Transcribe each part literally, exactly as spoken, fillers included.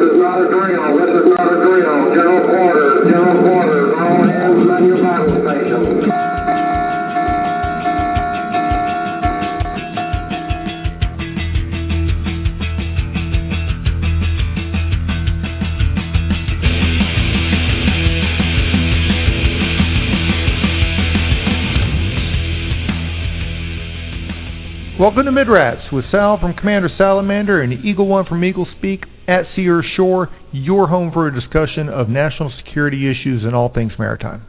is not a drill. This is not a drill. General quarters. General quarters. All hands on your battle stations. Welcome to Midrats with Sal from Commander Salamander and Eagle One from Eagle Speak at Sears Shore, your home for a discussion of national security issues and all things maritime.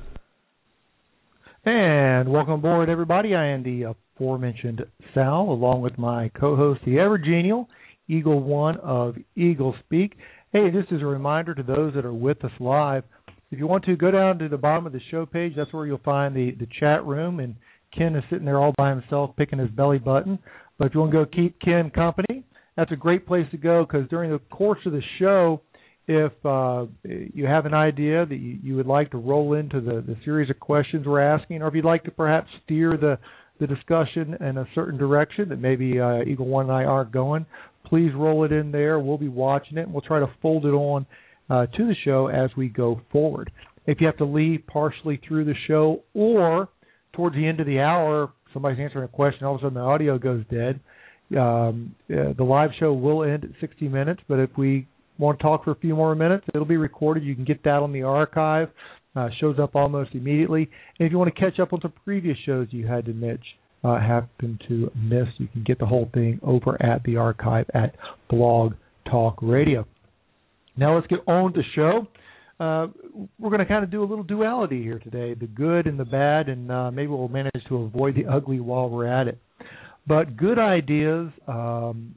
And welcome aboard, everybody. I am the aforementioned Sal, along with my co-host, the ever-genial Eagle One of Eagle Speak. Hey, this is a reminder to those that are with us live. If you want to, go down to the bottom of the show page. That's where you'll find the, the chat room, and Ken is sitting there all by himself picking his belly button. But if you want to go keep Ken company, that's a great place to go, because during the course of the show, if uh, you have an idea that you, you would like to roll into the, the series of questions we're asking, or if you'd like to perhaps steer the, the discussion in a certain direction that maybe uh, Eagle One and I aren't going, please roll it in there. We'll be watching it, and we'll try to fold it on uh, to the show as we go forward. If you have to leave partially through the show, or towards the end of the hour, somebody's answering a question, all of a sudden the audio goes dead. Um, uh, the live show will end at sixty minutes, but if we want to talk for a few more minutes, it'll be recorded. You can get that on the archive. Uh, shows up almost immediately. And if you want to catch up on some previous shows you had to miss, uh, happen to miss, you can get the whole thing over at the archive at Blog Talk Radio. Now let's get on to the show. Uh, we're going to kind of do a little duality here today, the good and the bad, and uh, maybe we'll manage to avoid the ugly while we're at it. But good ideas um,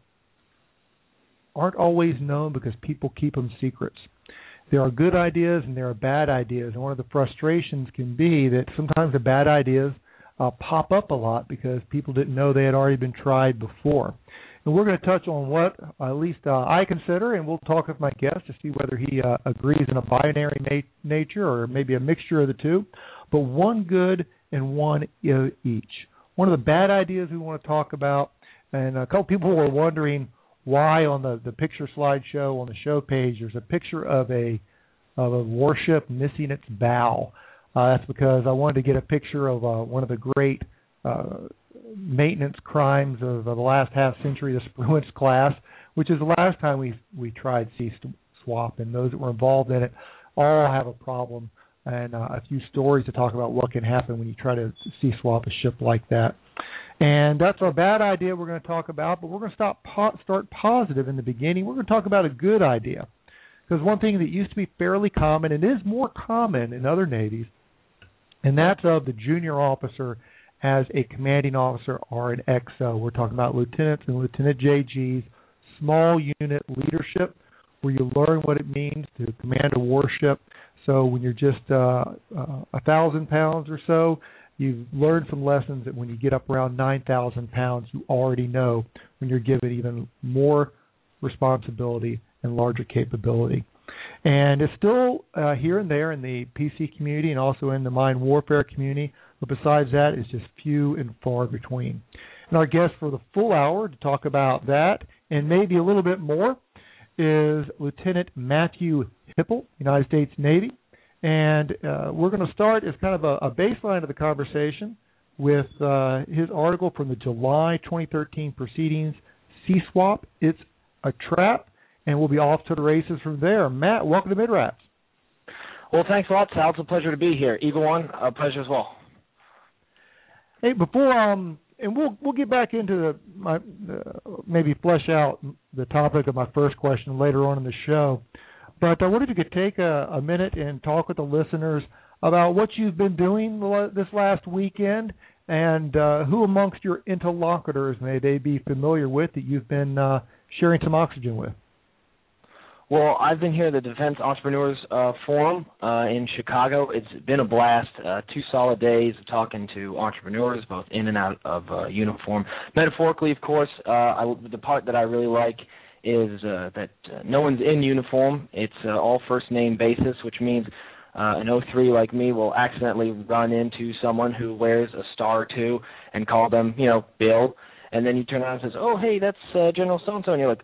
aren't always known because people keep them secrets. There are good ideas and there are bad ideas, and one of the frustrations can be that sometimes the bad ideas uh, pop up a lot because people didn't know they had already been tried before. And we're going to touch on what at least uh, I consider, and we'll talk with my guest to see whether he uh, agrees in a binary na- nature or maybe a mixture of the two, but one good and one each. One of the bad ideas we want to talk about, and a couple people were wondering why on the, the picture slideshow on the show page there's a picture of a of a warship missing its bow. Uh, that's because I wanted to get a picture of uh, one of the great uh, maintenance crimes of uh, the last half century, the Spruance class, which is the last time we we tried sea swap, and those that were involved in it all have a problem and uh, a few stories to talk about what can happen when you try to sea swap a ship like that. And that's our bad idea we're going to talk about, but we're going to stop po- start positive in the beginning. We're going to talk about a good idea, because one thing that used to be fairly common and is more common in other navies, and that's of the junior officer as a commanding officer or an X O. We're talking about lieutenants and lieutenant J Gs, small unit leadership, where you learn what it means to command a warship. So when you're just uh, uh, one thousand pounds or so, you've learned some lessons that when you get up around nine thousand pounds, you already know when you're given even more responsibility and larger capability. And it's still uh, here and there in the P C community and also in the mine warfare community, but besides that, it's just few and far between. And our guest for the full hour to talk about that and maybe a little bit more is Lieutenant Matthew Hipple, United States Navy. And uh, we're going to start as kind of a, a baseline of the conversation with uh, his article from the July twenty thirteen proceedings, Sea Swap, It's a Trap, and we'll be off to the races from there. Matt, welcome to Midrats. Well, thanks a lot, Sal. It's a pleasure to be here. Eagle One, a pleasure as well. Hey, before um, and we'll we'll get back into the, my uh, maybe flesh out the topic of my first question later on in the show. But I wondered if you could take a, a minute and talk with the listeners about what you've been doing this last weekend, and uh, who amongst your interlocutors may they be familiar with that you've been uh, sharing some oxygen with. Well, I've been here at the Defense Entrepreneurs uh, Forum uh, in Chicago. It's been a blast. Uh, two solid days of talking to entrepreneurs, both in and out of uh, uniform. Metaphorically, of course, uh, I, the part that I really like is uh, that uh, no one's in uniform. It's uh, all first-name basis, which means uh, an oh three like me will accidentally run into someone who wears a star or two and call them, you know, Bill. And then you turn around and says, oh, hey, that's uh, General so-and-so. And you're like,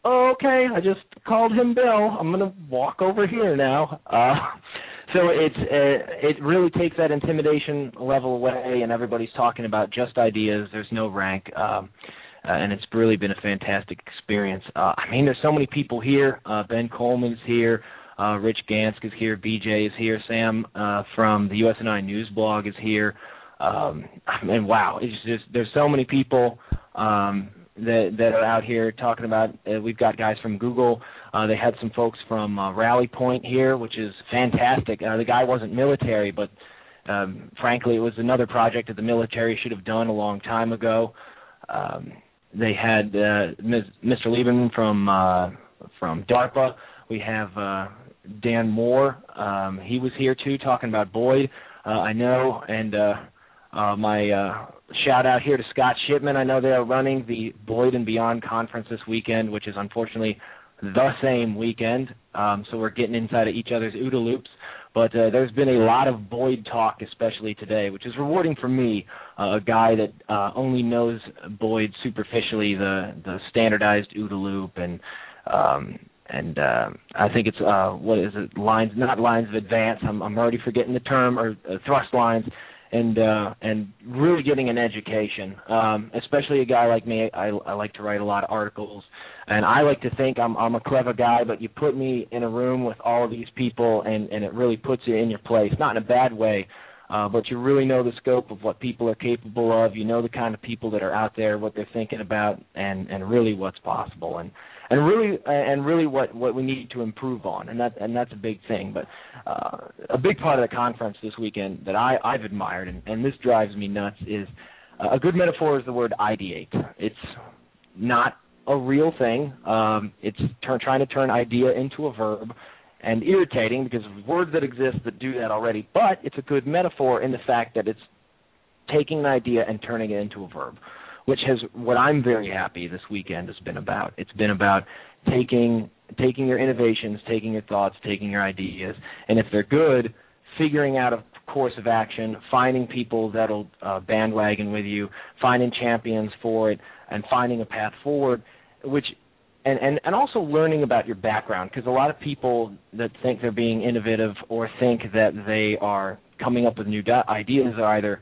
oh, okay, I just called him Bill. I'm going to walk over here now. Uh, so it's uh, it really takes that intimidation level away, and everybody's talking about just ideas. There's no rank, um, uh, and it's really been a fantastic experience. Uh, I mean, there's so many people here. Uh, Ben Coleman's here. Uh, Rich Gansk is here. B J is here. Sam uh, from the U S N I News blog is here. Um, and wow, it's just there's so many people um, that that are out here talking about. Uh, we've got guys from Google. Uh, they had some folks from uh, Rally Point here, which is fantastic. Uh, the guy wasn't military, but um, frankly, it was another project that the military should have done a long time ago. Um, they had uh, Mister Lieberman from uh, from DARPA. We have uh, Dan Moore. Um, he was here too, talking about Boyd. Uh, I know, and uh, uh, my uh, shout out here to Scott Shipman. I know they are running the Boyd and Beyond conference this weekend, which is unfortunately the same weekend. Um, so we're getting inside of each other's OODA loops. But uh, there's been a lot of Boyd talk, especially today, which is rewarding for me, uh, a guy that uh, only knows Boyd superficially, the the standardized OODA loop, and um, and uh, I think it's uh, what is it? Lines, not lines of advance. I'm I'm already forgetting the term, or uh, thrust lines, and uh, and really getting an education. Um, especially a guy like me, I, I like to write a lot of articles. And I like to think I'm I'm a clever guy, but you put me in a room with all of these people, and, and it really puts you in your place, not in a bad way, uh, but you really know the scope of what people are capable of. You know the kind of people that are out there, what they're thinking about, and, and really what's possible, and and really and really what, what we need to improve on, and that and that's a big thing. But uh, a big part of the conference this weekend that I, I've admired, and, and this drives me nuts, is uh, a good metaphor is the word ideate. It's not a real thing. Um, it's turn, trying to turn idea into a verb, and irritating because of words that exist that do that already, but it's a good metaphor in the fact that it's taking an idea and turning it into a verb, which has what I'm very happy this weekend has been about. It's been about taking taking your innovations, taking your thoughts, taking your ideas, and if they're good, figuring out a course of action, finding people that'll uh, bandwagon with you, finding champions for it, and finding a path forward, which, and, and, and also learning about your background, because a lot of people that think they're being innovative or think that they are coming up with new di- ideas are either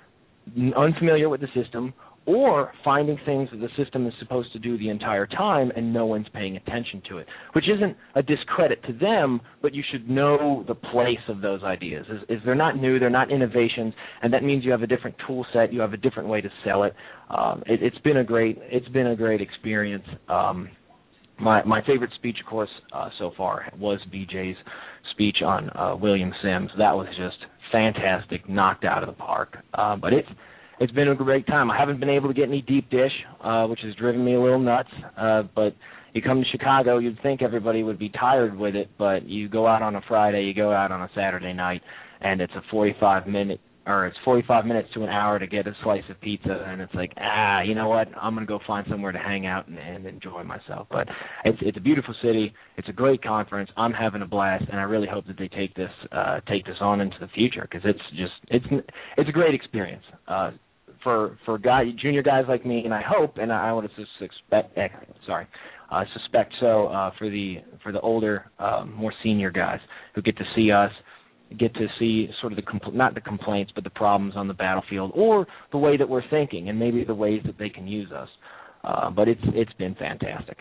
unfamiliar with the system or finding things that the system is supposed to do the entire time and no one's paying attention to it, which isn't a discredit to them, but you should know the place of those ideas. Is, is they're not new, they're not innovations, and that means you have a different tool set, you have a different way to sell it. Um, it it's been a great it's been a great experience. Um, my my favorite speech, of course, uh, so far was B J's speech on uh, William Sims. That was just fantastic, knocked out of the park. Uh, but it's It's been a great time. I haven't been able to get any deep dish, uh, which has driven me a little nuts. Uh, but you come to Chicago, you'd think everybody would be tired with it, but you go out on a Friday, you go out on a Saturday night, and it's a forty-five minute, or it's forty-five minutes to an hour to get a slice of pizza, and it's like, ah, you know what? I'm gonna go find somewhere to hang out and, and enjoy myself. But it's it's a beautiful city. It's a great conference. I'm having a blast, and I really hope that they take this uh, take this on into the future, because it's just it's it's a great experience. Uh, For for guy, junior guys like me, and I hope, and I want to suspect, eh, sorry, uh, suspect so uh, for the for the older, uh, more senior guys who get to see us, get to see sort of the compl- not the complaints, but the problems on the battlefield, or the way that we're thinking, and maybe the ways that they can use us. Uh, but it's it's been fantastic.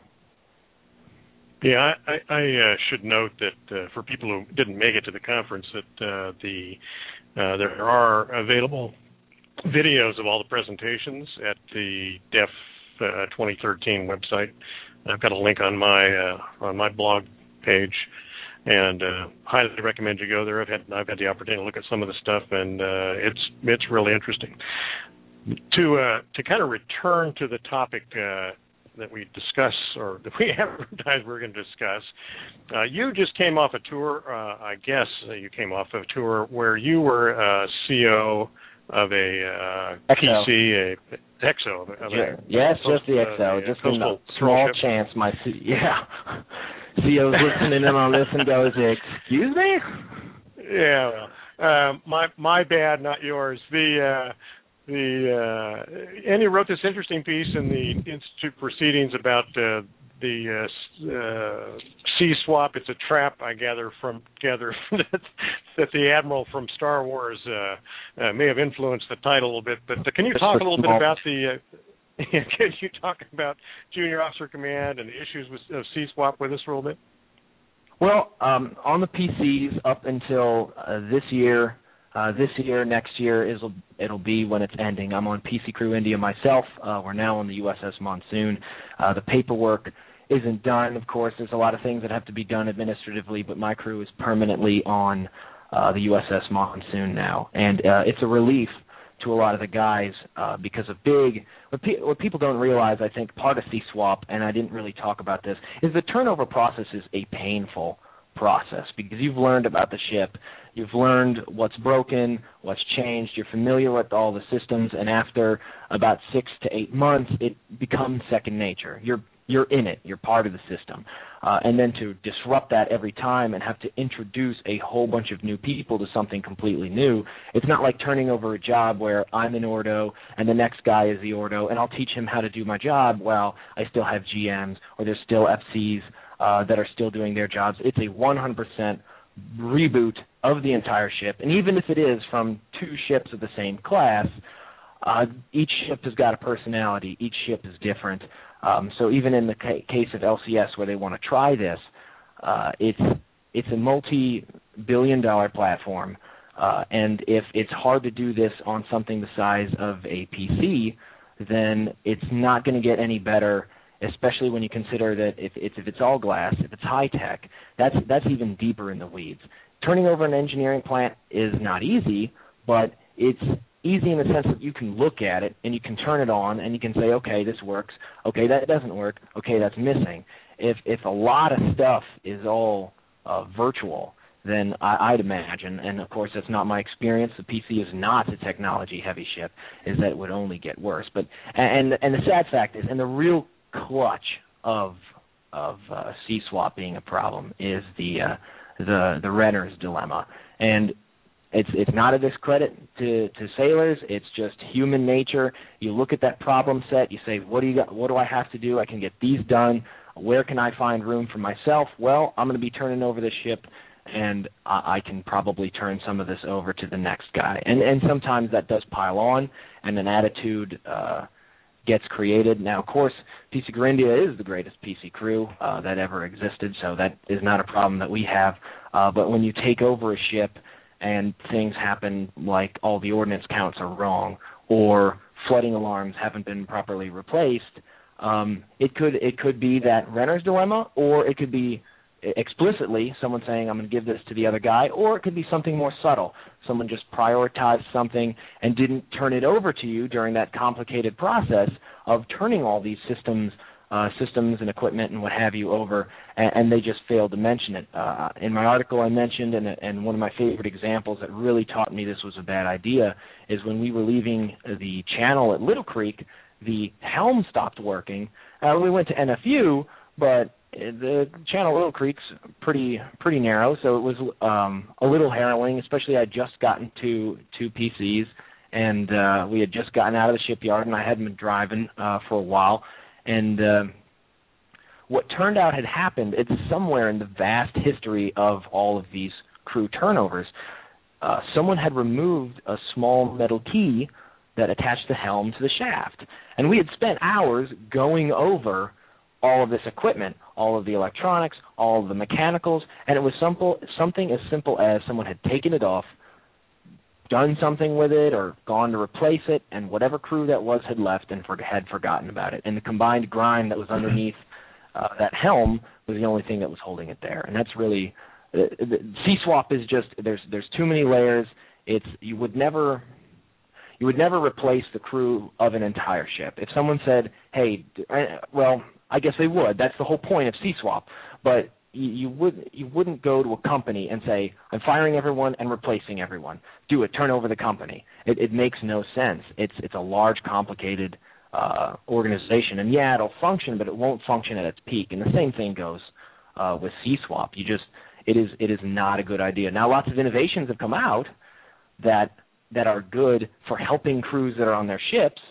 Yeah, I, I, I uh, should note that uh, for people who didn't make it to the conference, that uh, the uh, there are available videos of all the presentations at the D E F uh, twenty thirteen website. I've got a link on my uh, on my blog page, and uh, highly recommend you go there. I've had I've had the opportunity to look at some of the stuff, and uh, it's it's really interesting. To uh, to kind of return to the topic uh, that we discuss, or that we advertised we're going to discuss, uh, you just came off a tour. Uh, I guess you came off a tour where you were uh, C O of a uh, P C, a X O. Of a, of a yes, coast, just the X O. Uh, just a a small ship. chance my C- yeah C O's listening in on this and goes, excuse me? Yeah, well, uh, my my bad, not yours. The uh, the uh, Andy wrote this interesting piece in the Institute Proceedings about uh, the uh, uh, C SWAP. It's a trap, I gather from gather that, that the Admiral from Star Wars uh, uh, may have influenced the title a little bit. But uh, can you talk a little bit about the? Uh, can you talk about Junior Officer Command and the issues with uh, C SWAP with us a little bit? Well, um, on the P Cs up until uh, this year. Uh, this year, next year, it'll, it'll be when it's ending. I'm on P C Crew India myself. Uh, we're now on the U S S Monsoon. Uh, the paperwork isn't done, of course. There's a lot of things that have to be done administratively, but my crew is permanently on uh, the U S S Monsoon now. And uh, it's a relief to a lot of the guys uh, because of big what, pe- what people don't realize, I think, part of C SWAP, and I didn't really talk about this, is the turnover process is a painful process because you've learned about the ship, you've learned what's broken, what's changed, you're familiar with all the systems, and after about six to eight months, it becomes second nature. You're you're in it. You're part of the system. Uh, and then to disrupt that every time and have to introduce a whole bunch of new people to something completely new, it's not like turning over a job where I'm an Ordo and the next guy is the Ordo, and I'll teach him how to do my job while I still have G Ms or there's still F Cs uh, that are still doing their jobs. It's a one hundred percent reboot of the entire ship, and even if it is from two ships of the same class, uh, each ship has got a personality. Each ship is different. Um, so even in the ca- case of L C S where they want to try this, uh, it's it's a multi-billion dollar platform, uh, and if it's hard to do this on something the size of a P C, then it's not going to get any better, especially when you consider that if it's, if it's all glass, if it's high-tech, that's, that's even deeper in the weeds. Turning over an engineering plant is not easy, but it's easy in the sense that you can look at it and you can turn it on and you can say, okay, this works, okay, that doesn't work, okay, that's missing. If if a lot of stuff is all uh, virtual, then I, I'd imagine, and of course that's not my experience, the P C is not a technology-heavy ship, is that it would only get worse. But and and the sad fact is, and the real clutch of of uh, C SWAP being a problem is the uh, the the Renner's dilemma, and it's it's not a discredit to, to sailors. It's just human nature. You look at that problem set, you say, what do you got? What do I have to do? I can get these done. Where can I find room for myself? Well, I'm going to be turning over the ship, and I, I can probably turn some of this over to the next guy. And and sometimes that does pile on, and an attitude uh, gets created. Now, of course, P C Crew India is the greatest P C crew uh, that ever existed, so that is not a problem that we have. Uh, but when you take over a ship and things happen like all the ordnance counts are wrong or flooding alarms haven't been properly replaced, um, it could it could be that Renner's dilemma, or it could be explicitly someone saying, I'm going to give this to the other guy, or it could be something more subtle. Someone just prioritized something and didn't turn it over to you during that complicated process of turning all these systems Uh, systems and equipment and what have you over, and, and they just failed to mention it. Uh, in my article I mentioned, and, and one of my favorite examples that really taught me this was a bad idea, is when we were leaving the channel at Little Creek, the helm stopped working. Uh, we went to N F U, but the channel at Little Creek's pretty pretty narrow, so it was um, a little harrowing, especially I had just gotten to two P Cs, and uh, we had just gotten out of the shipyard, and I hadn't been driving uh, for a while. And uh, what turned out had happened, it's somewhere in the vast history of all of these crew turnovers, uh, someone had removed a small metal key that attached the helm to the shaft. And we had spent hours going over all of this equipment, all of the electronics, all of the mechanicals, and it was simple, something as simple as someone had taken it off, done something with it or gone to replace it, and whatever crew that was had left and for, had forgotten about it. And the combined grime that was underneath uh, that helm was the only thing that was holding it there. And that's really uh, C SWAP is just there's there's too many layers. It's you would never you would never replace the crew of an entire ship. If someone said, "Hey," well, I guess they would. That's the whole point of C SWAP. But You would you wouldn't go to a company and say, I'm firing everyone and replacing everyone. Do it. Turn over the company. It, it makes no sense. It's it's a large, complicated uh, organization, and yeah, it'll function, but it won't function at its peak. And the same thing goes uh, with C SWAP. You just it is it is not a good idea. Now, lots of innovations have come out that that are good for helping crews that are on their ships,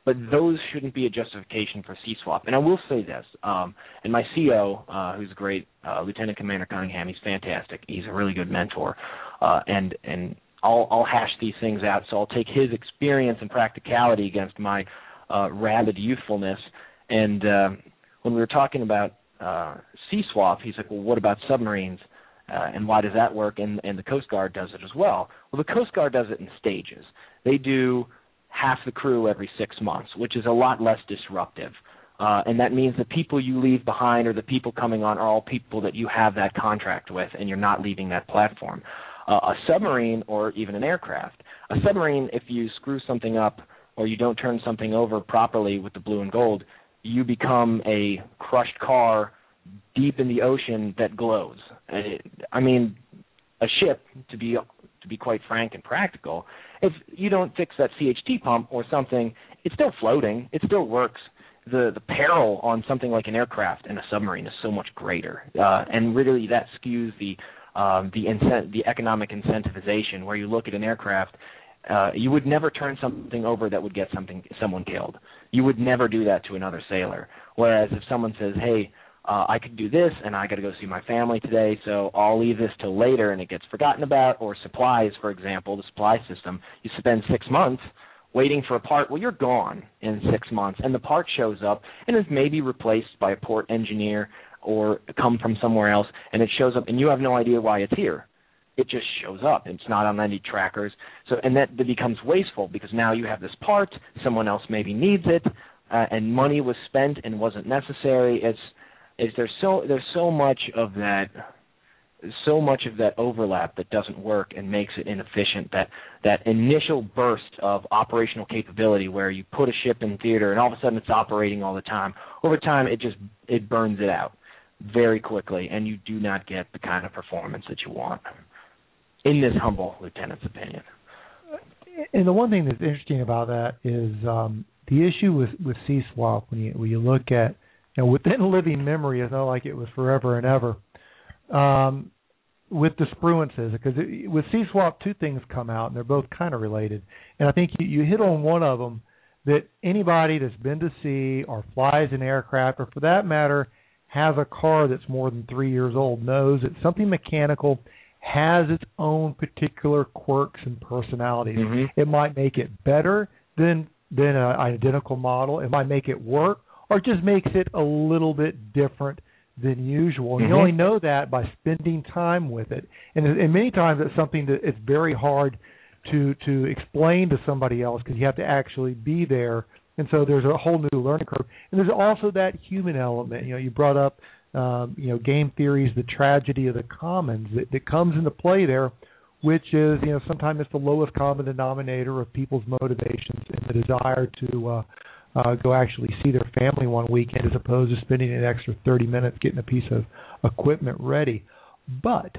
but those shouldn't be a justification for C SWAP. And I will say this, um, and my C O, uh, who's great, uh, Lieutenant Commander Cunningham, he's fantastic. He's a really good mentor, uh, and and I'll, I'll hash these things out. So I'll take his experience and practicality against my uh, rabid youthfulness. And uh, when we were talking about uh, C SWAP, he's like, well, what about submarines? Uh, and why does that work? And, and the Coast Guard does it as well. Well, the Coast Guard does it in stages. They do half the crew every six months, which is a lot less disruptive. Uh, and that means the people you leave behind or the people coming on are all people that you have that contract with, and you're not leaving that platform. Uh, a submarine or even an aircraft. A submarine, if you screw something up or you don't turn something over properly with the blue and gold, you become a crushed car deep in the ocean that glows. It, I mean, a ship, to be to be quite frank and practical, if you don't fix that C H T pump or something, it's still floating. It still works. The the peril on something like an aircraft and a submarine is so much greater, uh, and really that skews the um, the incent- the economic incentivization. Where you look at an aircraft, uh, you would never turn something over that would get something someone killed. You would never do that to another sailor. Whereas if someone says, "Hey, Uh, I could do this, and I got to go see my family today, so I'll leave this till later," and it gets forgotten about. Or supplies, for example, the supply system, you spend six months waiting for a part. Well, you're gone in six months, and the part shows up and is maybe replaced by a port engineer or come from somewhere else, and it shows up, and you have no idea why it's here. It just shows up. It's not on any trackers. So, and that, that becomes wasteful because now you have this part, someone else maybe needs it, uh, and money was spent and wasn't necessary. It's Is there's so there's so much of that so much of that overlap that doesn't work and makes it inefficient. That that initial burst of operational capability where you put a ship in theater and all of a sudden it's operating all the time. Over time, it just it burns it out very quickly, and you do not get the kind of performance that you want. In this humble lieutenant's opinion. And the one thing that's interesting about that is um, the issue with with C SWAP when you when you look at you know, within living memory, it's not like it was forever and ever, um, with disappearances. Because it, with C SWAP, two things come out, and they're both kind of related. And I think you, you hit on one of them, that anybody that's been to sea or flies an aircraft, or for that matter, has a car that's more than three years old, knows that something mechanical has its own particular quirks and personalities. Mm-hmm. It might make it better than, than an identical model. It might make it work, or it just makes it a little bit different than usual. And mm-hmm. you only know that by spending time with it. And, and many times it's something that it's very hard to to explain to somebody else because you have to actually be there. And so there's a whole new learning curve. And there's also that human element. You know, you brought up, um, you know, game theories, the tragedy of the commons that, that comes into play there, which is, you know, sometimes it's the lowest common denominator of people's motivations and the desire to uh, Uh, go actually see their family one weekend as opposed to spending an extra thirty minutes getting a piece of equipment ready. But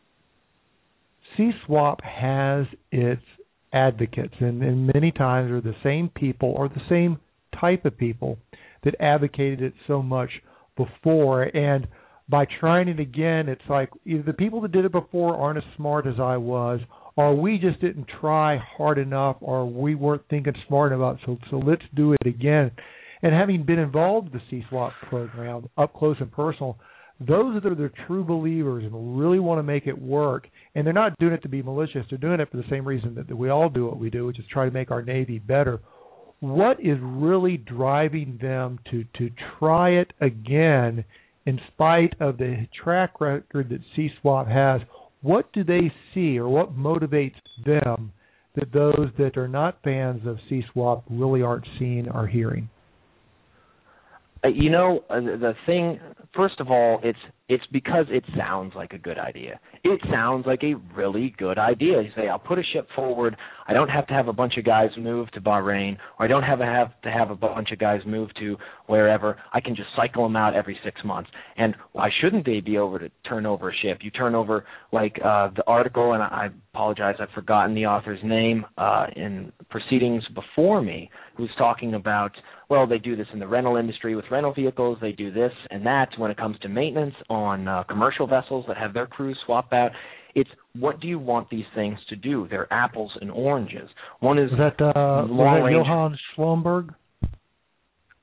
C SWAP has its advocates, and, and many times are the same people or the same type of people that advocated it so much before. And by trying it again, it's like either the people that did it before aren't as smart as I was, or we just didn't try hard enough, or we weren't thinking smart enough, so so let's do it again. And having been involved with the C SWAP program, up close and personal, those that are the true believers and really want to make it work, and they're not doing it to be malicious, they're doing it for the same reason that, that we all do what we do, which is try to make our Navy better. What is really driving them to, to try it again in spite of the track record that C SWAP has? What do they see, or what motivates them that those that are not fans of C SWAP really aren't seeing or hearing? Uh, you know, uh, the thing, first of all, it's it's because it sounds like a good idea. It sounds like a really good idea. You say, I'll put a ship forward. I don't have to have a bunch of guys move to Bahrain, or I don't have, a, have to have a bunch of guys move to wherever. I can just cycle them out every six months. And why shouldn't they be over to turn over a ship? You turn over, like uh, the article, and I apologize, I've forgotten the author's name uh, in proceedings before me, who's talking about, well, they do this in the rental industry with rental vehicles. They do this and that when it comes to maintenance on uh, commercial vessels that have their crews swap out. It's what do you want these things to do? They're apples and oranges. One is was that uh, was that Johann Schlumberg?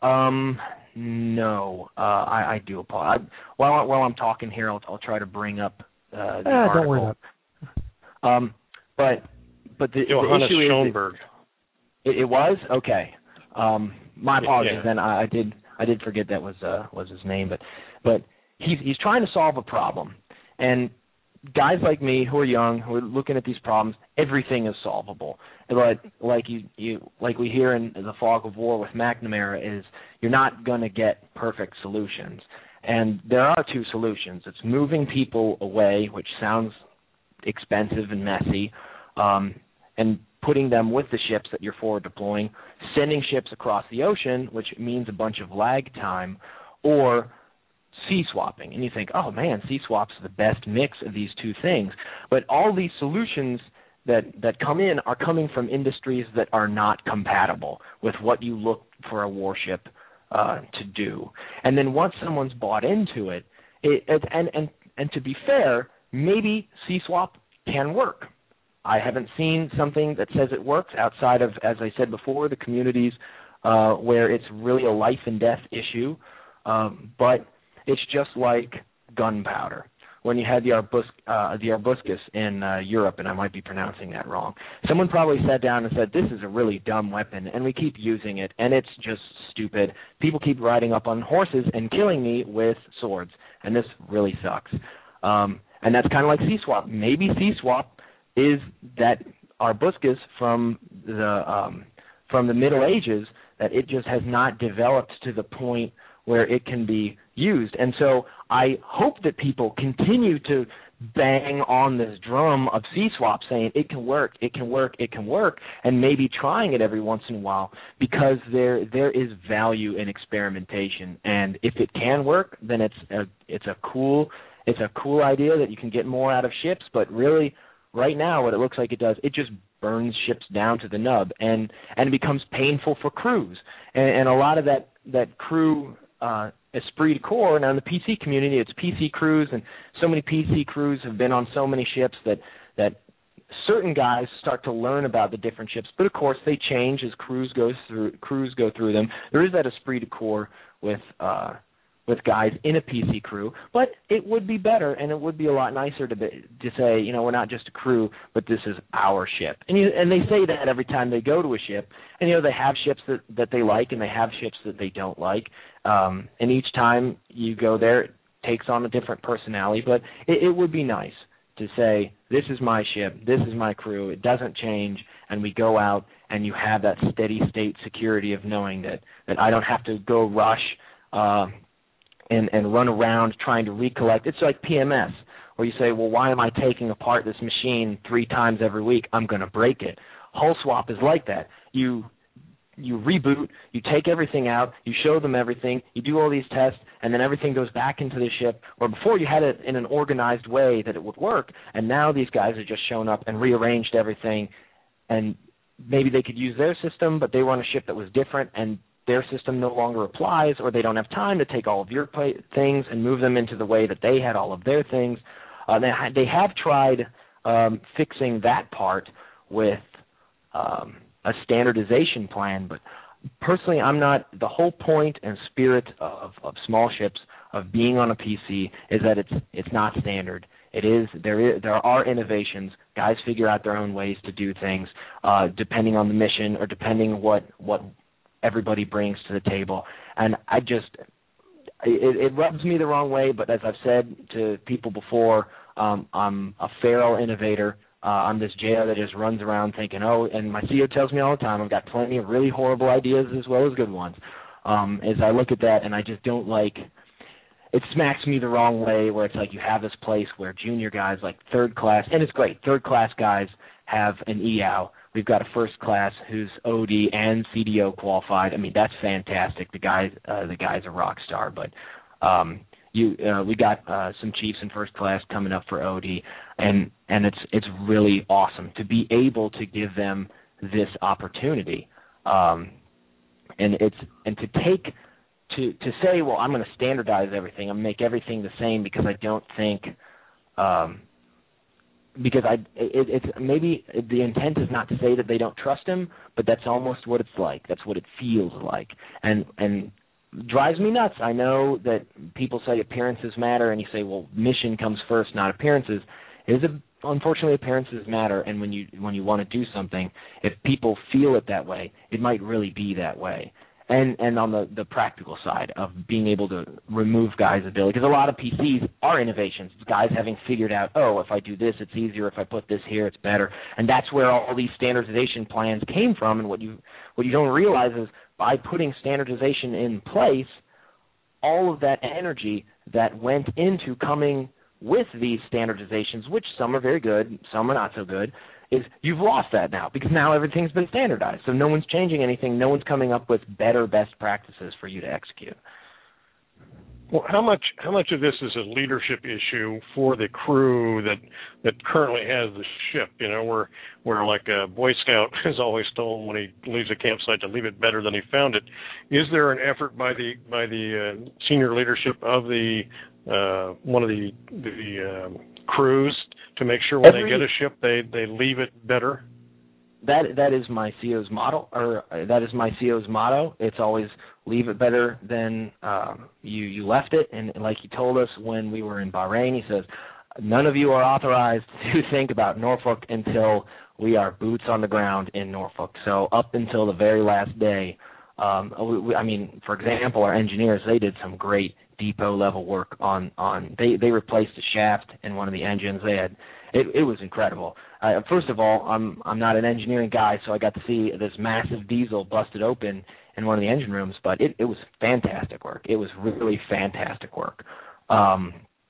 Um, no, uh, I, I do apologize. While while I'm talking here, I'll I'll try to bring up uh, the ah, article. Don't worry about it. Um, but but the, Johannes the issue Schoenberg. is it, it was okay. Um, my apologies. Yeah. Then I, I did I did forget that was uh, was his name, but but he's he's trying to solve a problem, and guys like me who are young, who are looking at these problems, everything is solvable. But like you, you like we hear in the Fog of War with McNamara, is you're not going to get perfect solutions. And there are two solutions. It's moving people away, which sounds expensive and messy, um, and putting them with the ships that you're forward deploying, sending ships across the ocean, which means a bunch of lag time, or sea swapping. And you think, oh man, sea swap's the best mix of these two things. But all these solutions that, that come in are coming from industries that are not compatible with what you look for a warship uh, to do. And then once someone's bought into it, it, it and, and, and to be fair, maybe sea swap can work. I haven't seen something that says it works outside of, as I said before, the communities uh, where it's really a life and death issue. Um, but it's just like gunpowder. When you had the, Arbus- uh, the Arbuscus in uh, Europe, and I might be pronouncing that wrong, someone probably sat down and said, this is a really dumb weapon, and we keep using it, and it's just stupid. People keep riding up on horses and killing me with swords, and this really sucks. Um, and that's kind of like sea swap. Maybe sea swap is that Arbuscus from the um, from the Middle Ages, that it just has not developed to the point where it can be used. And so I hope that people continue to bang on this drum of sea swap saying it can work, it can work, it can work, and maybe trying it every once in a while, because there there is value in experimentation. And if it can work, then it's a, it's a cool it's a cool idea that you can get more out of ships. But really, right now, what it looks like it does, it just burns ships down to the nub, and, and it becomes painful for crews. And, and a lot of that, that crew uh, esprit de corps, now in the P C community, it's P C crews, and so many P C crews have been on so many ships that, that certain guys start to learn about the different ships. But, of course, they change as crews, goes through, crews go through them. There is that esprit de corps with uh, with guys in a P C crew, but it would be better, and it would be a lot nicer to be, to say, you know, we're not just a crew, but this is our ship. And you, and they say that every time they go to a ship, and you know they have ships that, that they like, and they have ships that they don't like. Um, and each time you go there, it takes on a different personality. But it, it would be nice to say, this is my ship, this is my crew, it doesn't change, and we go out, and you have that steady state security of knowing that that I don't have to go rush. Uh, And, and run around trying to recollect. It's like P M S, where you say, well, why am I taking apart this machine three times every week? I'm going to break it. Hull swap is like that. You you reboot, you take everything out, you show them everything, you do all these tests, and then everything goes back into the ship, where before you had it in an organized way that it would work, and now these guys have just shown up and rearranged everything, and maybe they could use their system, but they were on a ship that was different, and their system no longer applies, or they don't have time to take all of your play- things and move them into the way that they had all of their things. Uh, they, ha- they have tried um, fixing that part with um, a standardization plan, but personally I'm not – the whole point and spirit of, of small ships, of being on a P C, is that it's it's not standard. It is there is there are innovations. Guys figure out their own ways to do things uh, depending on the mission, or depending what what – everybody brings to the table. And I just, it, it rubs me the wrong way, but as I've said to people before, um, I'm a feral innovator. Uh, I'm this J O that just runs around thinking, oh, and my C E O tells me all the time, I've got plenty of really horrible ideas as well as good ones. Um, as I look at that, and I just don't like, it smacks me the wrong way, where it's like you have this place where junior guys, like third class, and it's great, third class guys have an E O W. We've got a first class who's O D and C D O qualified. I mean, that's fantastic. The guy, uh, the guy's a rock star. But um, you, uh, we got uh, some chiefs in first class coming up for O D, and and it's it's really awesome to be able to give them this opportunity, um, and it's and to take to to say, well, I'm going to standardize everything. I'm going to make everything the same, because I don't think. Um, because I it, it's maybe the intent is not to say that they don't trust him, but that's almost what it's like. That's what it feels like, and and drives me nuts. I know that people say appearances matter, and you say, well, mission comes first, not appearances. It is a, unfortunately, appearances matter, and when you when you want to do something, if people feel it that way, it might really be that way. And and on the, the practical side of being able to remove guys' ability, because a lot of P Cs are innovations. It's guys having figured out, oh, if I do this, it's easier. If I put this here, it's better. And that's where all these standardization plans came from. And what you what you don't realize is by putting standardization in place, all of that energy that went into coming with these standardizations, which some are very good, some are not so good, is you've lost that now because now everything's been standardized. So no one's changing anything. No one's coming up with better best practices for you to execute. Well, how much how much of this is a leadership issue for the crew that that currently has the ship? You know, where where like a Boy Scout is always told when he leaves a campsite to leave it better than he found it. Is there an effort by the by the uh, senior leadership of the uh, one of the the uh, crews to make sure when Every, they get a ship they, they leave it better? That that is my C O's model, or uh, that is my C O's motto. It's always leave it better than uh, you you left it. And like he told us when we were in Bahrain, he says, none of you are authorized to think about Norfolk until we are boots on the ground in Norfolk. So up until the very last day, um, we, I mean, for example, our engineers, they did some great depot level work on on they they replaced a shaft in one of the engines. They had it, it was incredible. Uh, first of all, I'm I'm not an engineering guy, so I got to see this massive diesel busted open in one of the engine rooms, but it, it was fantastic work. It was really fantastic work. Um,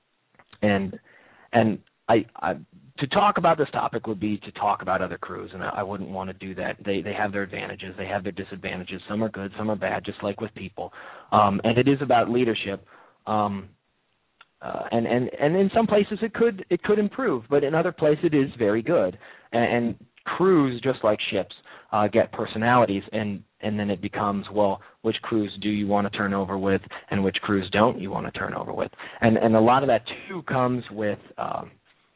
and and I, I to talk about this topic would be to talk about other crews, and I, I wouldn't want to do that. They they have their advantages, they have their disadvantages. Some are good, some are bad, just like with people. Um, and it is about leadership. Um, uh, and, and, and in some places it could it could improve, but in other places it is very good. And, and crews, just like ships, uh, get personalities, and, and then it becomes, well, which crews do you want to turn over with, and which crews don't you want to turn over with? And and a lot of that too comes with um,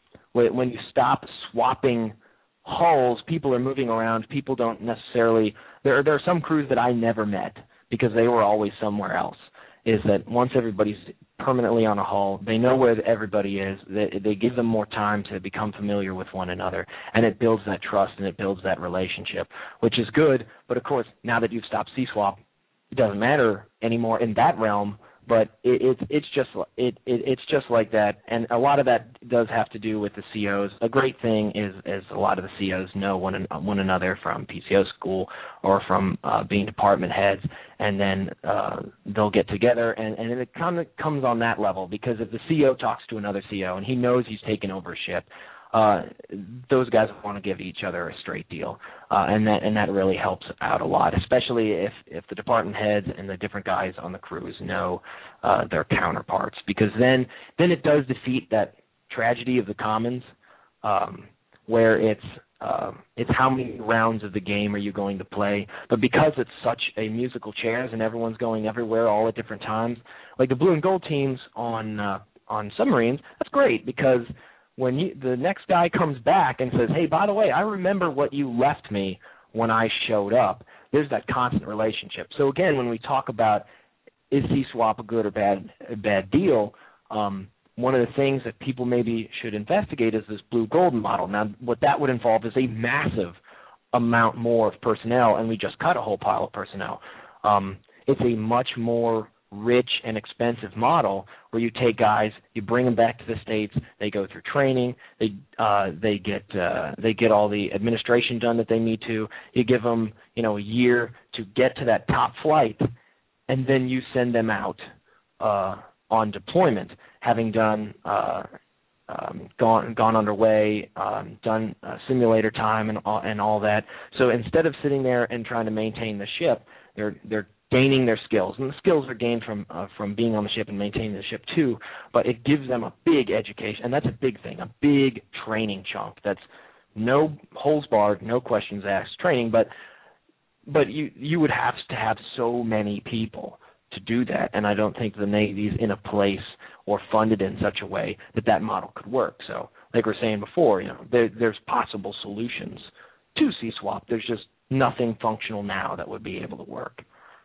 when you stop swapping hulls, people are moving around. People don't necessarily. There, there are some crews that I never met because they were always somewhere else. Is that once everybody's permanently on a hull, they know where everybody is. They, they give them more time to become familiar with one another, and it builds that trust and it builds that relationship, which is good. But of course, now that you've stopped C SWAP, it doesn't matter anymore in that realm. But it, it, it's just it, it, it's just like that, and a lot of that does have to do with the C Os. A great thing is, is a lot of the C Os know one one another from P C O school or from uh, being department heads, and then uh, they'll get together, and, and it kind of comes on that level, because if the C O talks to another C O and he knows he's taken over a ship, uh, those guys want to give each other a straight deal, uh, and that and that really helps out a lot, especially if, if the department heads and the different guys on the crews know uh, their counterparts, because then then it does defeat that tragedy of the commons, um, where it's uh, it's how many rounds of the game are you going to play, but because it's such a musical chairs and everyone's going everywhere all at different times, like the blue and gold teams on uh, on submarines, that's great, because when you, the next guy comes back and says, hey, by the way, I remember what you left me when I showed up, there's that constant relationship. So, again, when we talk about is C SWAP a good or bad a bad deal, um, one of the things that people maybe should investigate is this blue-gold model. Now, what that would involve is a massive amount more of personnel, and we just cut a whole pile of personnel. Um, it's a much more rich and expensive model where you take guys, you bring them back to the States, they go through training, they uh, they get uh, they get all the administration done that they need to. You give them, you know, a year to get to that top flight, and then you send them out uh, on deployment, having done uh, um, gone gone underway, um, done uh, simulator time and all, and all that. So instead of sitting there and trying to maintain the ship, they're they're gaining their skills, and the skills are gained from uh, from being on the ship and maintaining the ship too, but it gives them a big education, and that's a big thing, a big training chunk. That's no holes barred, no questions asked training, but but you you would have to have so many people to do that, and I don't think the Navy's in a place or funded in such a way that that model could work. So like we were saying before, you know, there, there's possible solutions to C SWAP. There's just nothing functional now that would be able to work.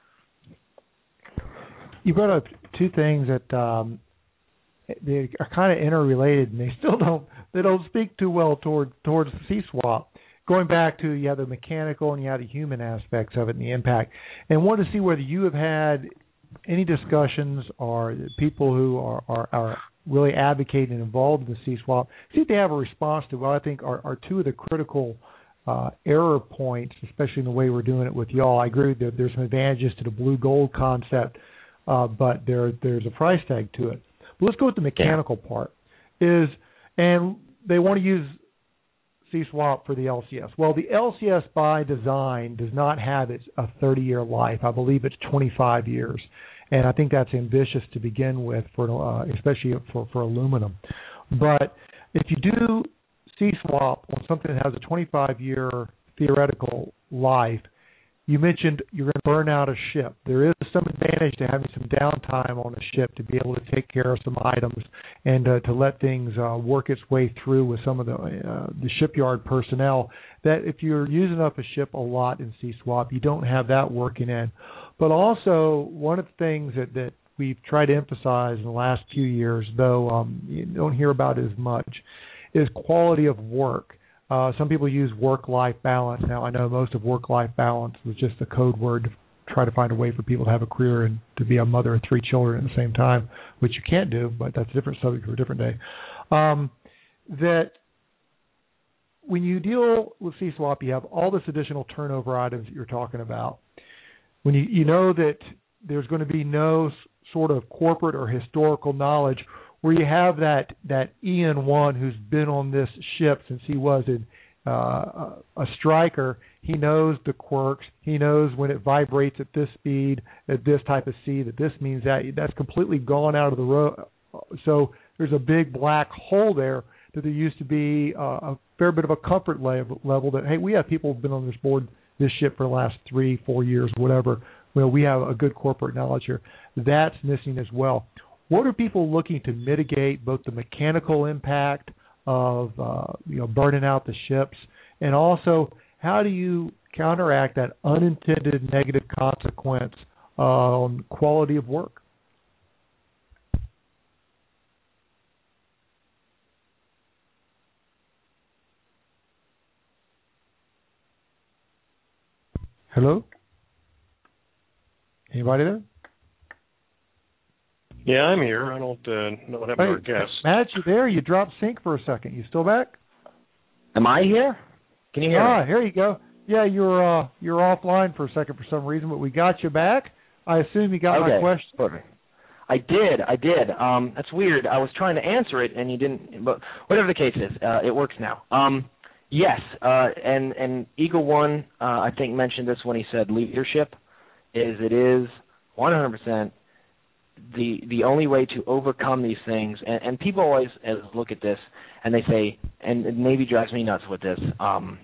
You brought up two things that um, they are kind of interrelated, and they still don't they don't speak too well toward towards C SWAP. Going back to you have the mechanical and you have the human aspects of it and the impact, and wanted to see whether you have had any discussions or people who are, are, are really advocating and involved in the C SWAP, see if they have a response to what I think are, are two of the critical uh, error points, especially in the way we're doing it with y'all. I agree that there's some advantages to the blue gold concept, uh, but there there's a price tag to it. But let's go with the mechanical part. Is and they want to use C SWAP for the L C S. Well, the L C S by design does not have its a thirty-year life. I believe it's twenty-five years, and I think that's ambitious to begin with, for uh, especially for, for aluminum. But if you do C SWAP on something that has a twenty-five-year theoretical life, you mentioned you're going to burn out a ship. There is some advantage to having some downtime on a ship to be able to take care of some items and uh, to let things uh, work its way through with some of the uh, the shipyard personnel. That if you're using up a ship a lot in C SWAP, you don't have that working in. But also, one of the things that, that we've tried to emphasize in the last few years, though um, you don't hear about it as much, is quality of work. Uh, some people use work-life balance. Now, I know most of work-life balance was just a code word to try to find a way for people to have a career and to be a mother of three children at the same time, which you can't do, but that's a different subject for a different day. Um, that when you deal with C SWAP, you have all this additional turnover items that you're talking about. When you, you know that there's going to be no s- sort of corporate or historical knowledge where you have that, that Ian one who's been on this ship since he was in, uh, a striker. He knows the quirks. He knows when it vibrates at this speed, at this type of sea, that this means that. That's completely gone out of the road. So there's a big black hole there that there used to be uh, a fair bit of a comfort level, level that, hey, we have people who've been on this board, this ship for the last three, four years, whatever. Well, we have a good corporate knowledge here. That's missing as well. What are people looking to mitigate both the mechanical impact of uh, you know burning out the ships, and also how do you counteract that unintended negative consequence uh, on quality of work? Hello? Anybody there? Yeah, I'm here. I don't uh, know what happened to our guest. Matt, you there? You dropped sync for a second. You still back? Am I here? Can you hear ah, me? Here you go. Yeah, you're uh, you're offline for a second for some reason, but we got you back. I assume you got okay. my question. Perfect. I did. I did. Um, that's weird. I was trying to answer it, and you didn't. But whatever the case is, uh, it works now. Um, yes, uh, and and Eagle One, uh, I think mentioned this when he said leadership. Is it is one hundred percent. The the only way to overcome these things, and, and people always look at this and they say, and it maybe drives me nuts with this, um,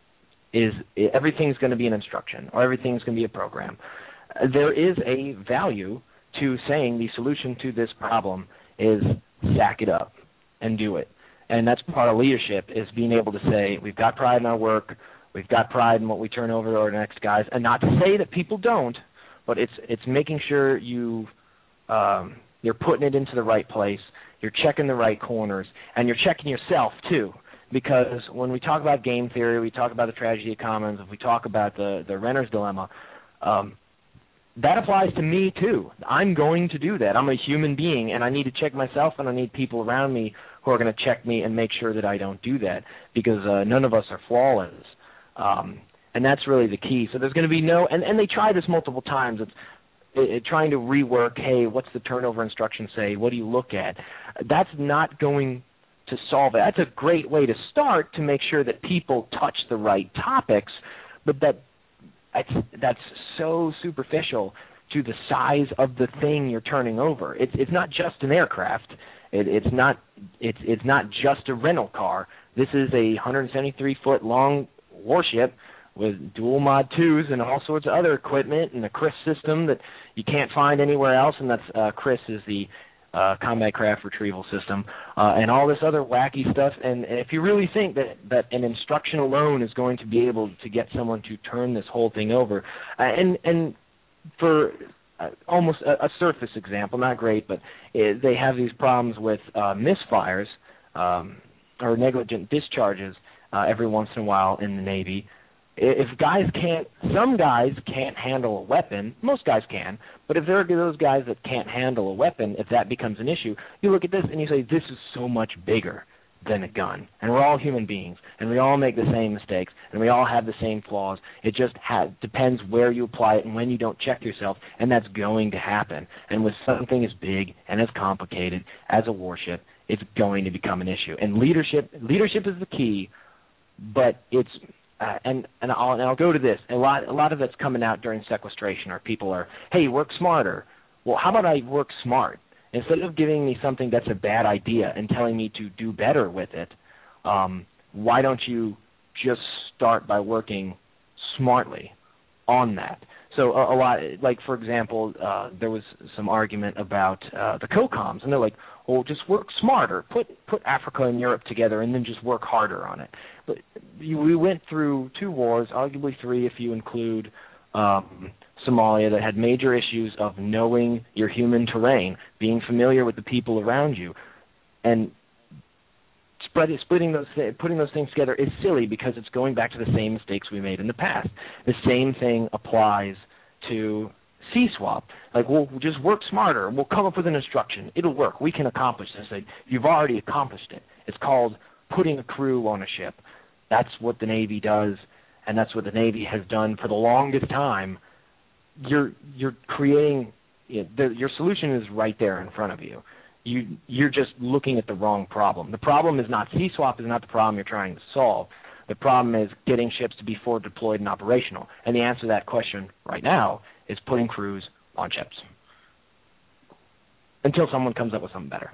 is everything's going to be an instruction or everything's going to be a program. There is a value to saying the solution to this problem is sack it up and do it. And that's part of leadership, is being able to say, we've got pride in our work, we've got pride in what we turn over to our next guys, and not to say that people don't, but it's it's making sure you Um, you're putting it into the right place, you're checking the right corners, and you're checking yourself, too. Because when we talk about game theory, we talk about the tragedy of commons, if we talk about the, the renter's dilemma, um, that applies to me, too. I'm going to do that. I'm a human being, and I need to check myself, and I need people around me who are going to check me and make sure that I don't do that, because uh, none of us are flawless. Um, and that's really the key. So there's going to be no, and, and they try this multiple times. It's It, trying to rework, hey, what's the turnover instruction say? What do you look at? That's not going to solve it. That's a great way to start to make sure that people touch the right topics, but that that's, that's so superficial to the size of the thing you're turning over. It's it's not just an aircraft. It, it's not it's it's not just a rental car. This is a one hundred seventy-three foot long warship with dual mod twos and all sorts of other equipment and a C R I S system that you can't find anywhere else, and that's uh, C R I S is the uh, combat craft retrieval system, uh, and all this other wacky stuff. And, and if you really think that, that an instruction alone is going to be able to get someone to turn this whole thing over, uh, and and for uh, almost a, a surface example, not great, but it, they have these problems with uh, misfires um, or negligent discharges uh, every once in a while in the Navy. If guys can't, some guys can't handle a weapon, most guys can, but if there are those guys that can't handle a weapon, if that becomes an issue, you look at this and you say, this is so much bigger than a gun. And we're all human beings, and we all make the same mistakes, and we all have the same flaws. It just ha- depends where you apply it and when you don't check yourself, and that's going to happen. And with something as big and as complicated as a warship, it's going to become an issue. And leadership, leadership is the key, but it's Uh, and and I'll, and I'll go to this. A lot a lot of that's coming out during sequestration, or people are, hey, work smarter. Well, how about I work smart? Instead of giving me something that's a bad idea and telling me to do better with it, um, why don't you just start by working smartly on that? So a, a lot, like for example, uh, there was some argument about uh, the COCOMs, and they're like, well, just work smarter. Put put Africa and Europe together, and then just work harder on it. But you, we went through two wars, arguably three if you include um, Somalia, that had major issues of knowing your human terrain, being familiar with the people around you, and spread, splitting those, putting those things together is silly because it's going back to the same mistakes we made in the past. The same thing applies to C SWAP. Like, we'll just work smarter. We'll come up with an instruction. It'll work. We can accomplish this. You've already accomplished it. It's called putting a crew on a ship. That's what the Navy does, and that's what the Navy has done for the longest time. You're you're creating you know, the, your solution is right there in front of you. You you're just looking at the wrong problem. The problem is not C SWAP is not the problem you're trying to solve. The problem is getting ships to be forward deployed and operational. And the answer to that question right now is putting crews on ships until someone comes up with something better.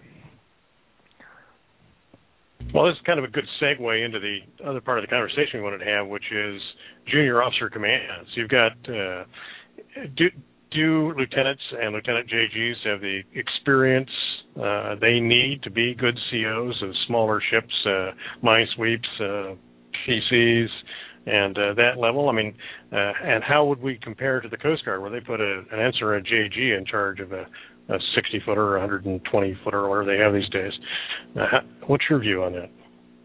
Well, this is kind of a good segue into the other part of the conversation we wanted to have, which is junior officer commands. You've got uh, do, do lieutenants and lieutenant J Gs have the experience uh, they need to be good C Os of smaller ships, uh, minesweeps, uh, P Cs, and uh, that level? I mean, uh, and how would we compare to the Coast Guard, where they put a, an ensign or a J G in charge of a a sixty-footer or one hundred twenty-footer, or whatever they have these days? Uh, how, what's your view on that?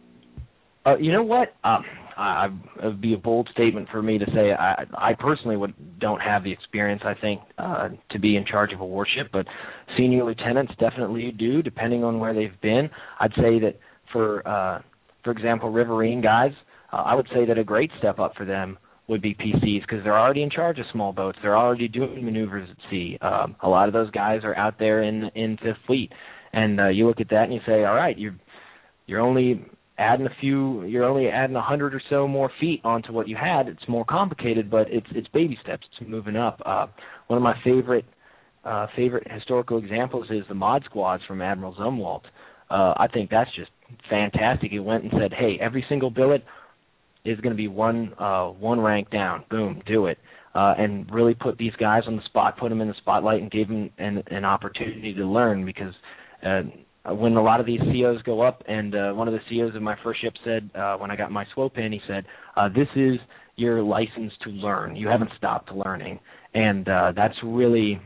Uh, you know what? Um, I, it would be a bold statement for me to say I, I personally would don't have the experience, I think, uh, to be in charge of a warship, but senior lieutenants definitely do, depending on where they've been. I'd say that for, uh, for example, Riverine guys, uh, I would say that a great step up for them would be P Cs, because they're already in charge of small boats. They're already doing maneuvers at sea. Um, a lot of those guys are out there in in Fifth Fleet, and uh, you look at that and you say, all right, you're you're only adding a few, you're only adding a hundred or so more feet onto what you had. It's more complicated, but it's it's baby steps. It's moving up. Uh, one of my favorite uh, favorite historical examples is the Mod Squads from Admiral Zumwalt. Uh, I think that's just fantastic. He went and said, hey, every single billet is going to be one uh, one rank down. Boom, do it. Uh, and really put these guys on the spot, put them in the spotlight, and gave them an, an opportunity to learn, because uh, when a lot of these C Os go up, and uh, one of the C Os of my first ship said, uh, when I got my SWOPIN, in, he said, uh, this is your license to learn. You haven't stopped learning. And uh, that's really,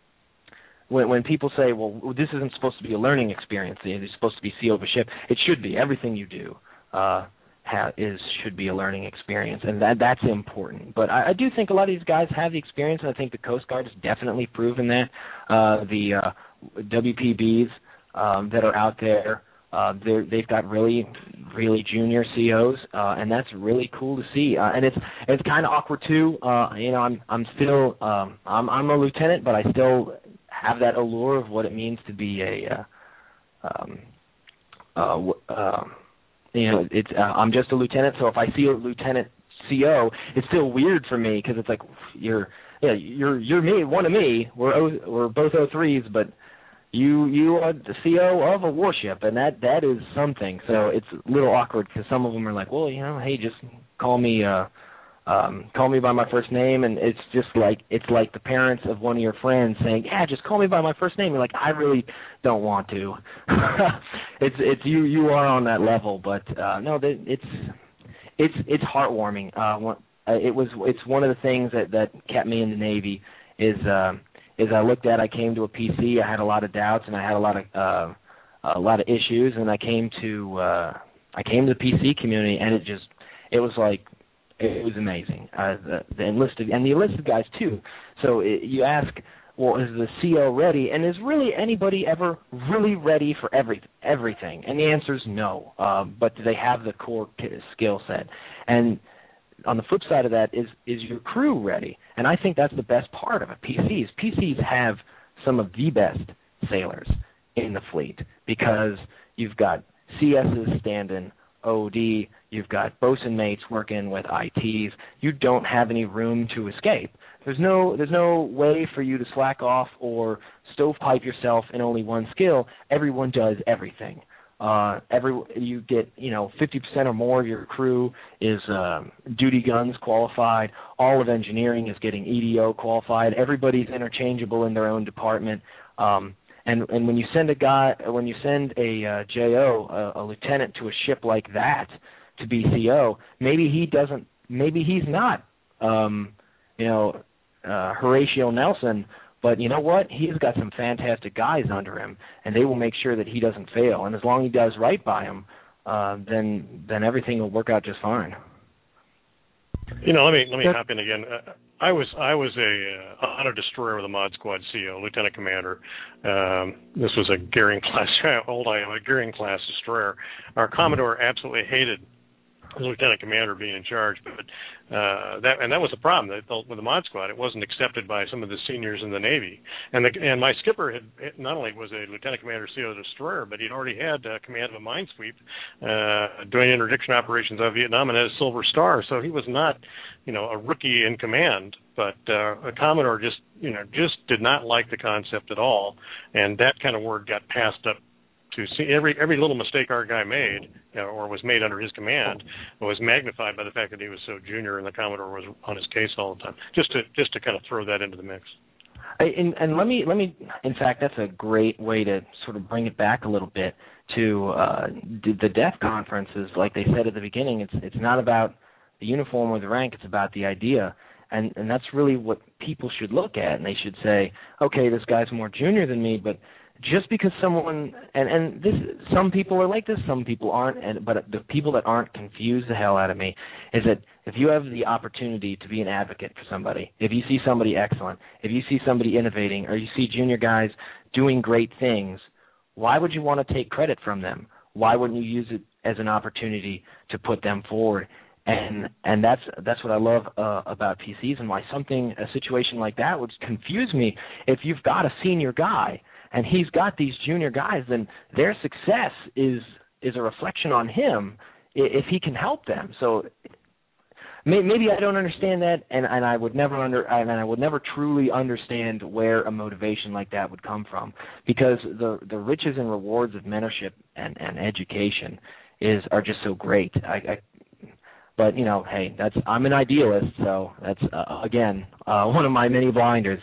when, when people say, well, this isn't supposed to be a learning experience, it's supposed to be C O of a ship, it should be. Everything you do Uh, Ha, is should be a learning experience, and that that's important. But I, I do think a lot of these guys have the experience, and I think the Coast Guard has definitely proven that. Uh, the uh, W P Bs um, that are out there, uh, they've got really, really junior C Os, uh, and that's really cool to see. Uh, and it's it's kind of awkward too. Uh, you know, I'm I'm still um, I'm I'm a lieutenant, but I still have that allure of what it means to be a uh, um, uh, uh, You know, it's uh, I'm just a lieutenant, so if I see a lieutenant C O, it's still weird for me, because it's like you're, yeah, you're you're me, one of me. We're o, we're both O threes, but you you are the C O of a warship, and that that is something. So it's a little awkward, because some of them are like, well, you know, hey, just call me uh, um, call me by my first name, and it's just like it's like the parents of one of your friends saying, yeah, just call me by my first name. You're like, I really don't want to. it's it's you you are on that level, but uh, no, it's it's it's heartwarming. Uh, it was it's one of the things that, that kept me in the Navy is uh, is I looked at I came to a P C, I had a lot of doubts and I had a lot of uh, a lot of issues, and I came to uh, I came to the P C community, and it just it was like. It was amazing. Uh, the, the enlisted and the enlisted guys too. So it, you ask, well, is the C O ready? And is really anybody ever really ready for every everything? And the answer is no. Uh, but do they have the core skill set? And on the flip side of that is is your crew ready? And I think that's the best part of it. P Cs. P Cs have some of the best sailors in the fleet because you've got C Ss standing. O D, you've got bosun mates working with I Ts. You don't have any room to escape. There's no there's no way for you to slack off or stovepipe yourself in only one skill. Everyone does everything. Uh, every you get you know fifty percent or more of your crew is um, duty guns qualified. All of engineering is getting E D O qualified. Everybody's interchangeable in their own department. Um, And and when you send a guy, when you send a uh, J O, a, a lieutenant, to a ship like that to be C O, maybe he doesn't, maybe he's not, um, you know, uh, Horatio Nelson, but you know what? He's got some fantastic guys under him, and they will make sure that he doesn't fail. And as long as he does right by him, uh, then then everything will work out just fine. You know, let me let me hop in again. Uh, I was I was a uh, honor destroyer with a Mod Squad C O, Lieutenant Commander. Um, this was a Gearing class. How old I am, a Gearing class destroyer. Our Commodore absolutely hated the Lieutenant Commander being in charge, but uh, that and that was the problem. That with the Mod Squad, it wasn't accepted by some of the seniors in the Navy. And the, and my skipper had not only was a Lieutenant Commander C O destroyer, but he'd already had uh, command of a minesweep uh, doing interdiction operations out of Vietnam and had a Silver Star. So he was not, you know, a rookie in command. But uh, a Commodore just, you know, just did not like the concept at all, and that kind of word got passed up. To see every every little mistake our guy made, you know, or was made under his command, was magnified by the fact that he was so junior and the Commodore was on his case all the time. Just to just to kind of throw that into the mix. And, and let me let me. In fact, that's a great way to sort of bring it back a little bit to uh, the D E F conferences. Like they said at the beginning, it's it's not about the uniform or the rank; it's about the idea. And and that's really what people should look at, and they should say, okay, this guy's more junior than me, but just because someone and and this some people are like this, some people aren't, and but the people that aren't confuse the hell out of me is that if you have the opportunity to be an advocate for somebody, if you see somebody excellent, if you see somebody innovating, or you see junior guys doing great things, why would you want to take credit from them? Why wouldn't you use it as an opportunity to put them forward? And and that's that's what I love uh, about P Cs, and why something a situation like that would confuse me. If you've got a senior guy and he's got these junior guys, then their success is is a reflection on him if he can help them. So maybe I don't understand that, and, and I would never under and I would never truly understand where a motivation like that would come from, because the the riches and rewards of mentorship and, and education is are just so great. I, I But, you know, hey, that's I'm an idealist, so that's, uh, again, uh, one of my many blinders.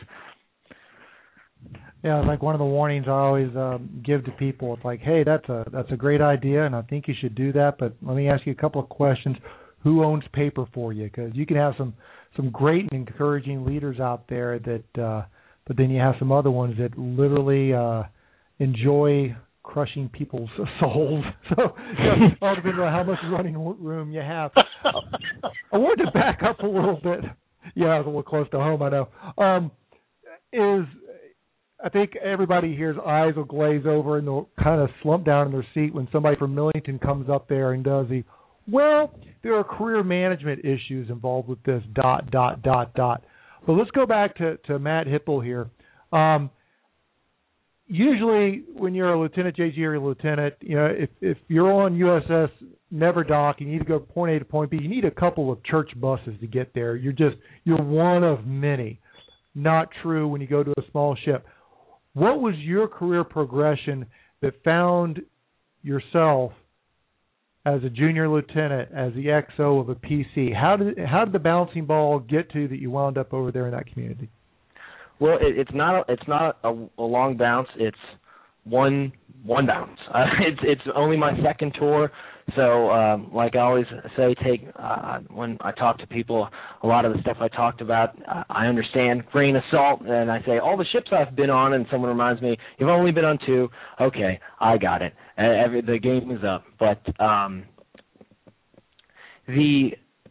Yeah, it's like one of the warnings I always um, give to people. It's like, hey, that's a that's a great idea, and I think you should do that, but let me ask you a couple of questions. Who owns paper for you? Because you can have some, some great and encouraging leaders out there, that, uh, but then you have some other ones that literally uh, enjoy crushing people's souls. So you know, it all depends on how much running room you have. I wanted to back up a little bit. Yeah, it's a little close to home, I know. Um, is I think everybody here's eyes will glaze over and they'll kind of slump down in their seat when somebody from Millington comes up there and does the, well, there are career management issues involved with this, dot, dot, dot, dot. But let's go back to, to Matt Hipple here. Um, Usually, when you're a lieutenant, J G or a lieutenant, you know, if if you're on U S S Never Dock, you need to go point A to point B. You need a couple of church buses to get there. You're just you're one of many. Not true when you go to a small ship. What was your career progression that found yourself as a junior lieutenant, as the X O of a P C. How did how did the bouncing ball get to that you wound up over there in that community? Well, it, it's not a, it's not a, a long bounce. It's one one bounce. Uh, it's it's only my second tour, so um, like I always say, take uh, when I talk to people, a lot of the stuff I talked about, uh, I understand, grain of salt, and I say all the ships I've been on, and someone reminds me, you've only been on two. Okay, I got it. Uh, every, the game is up, but um, the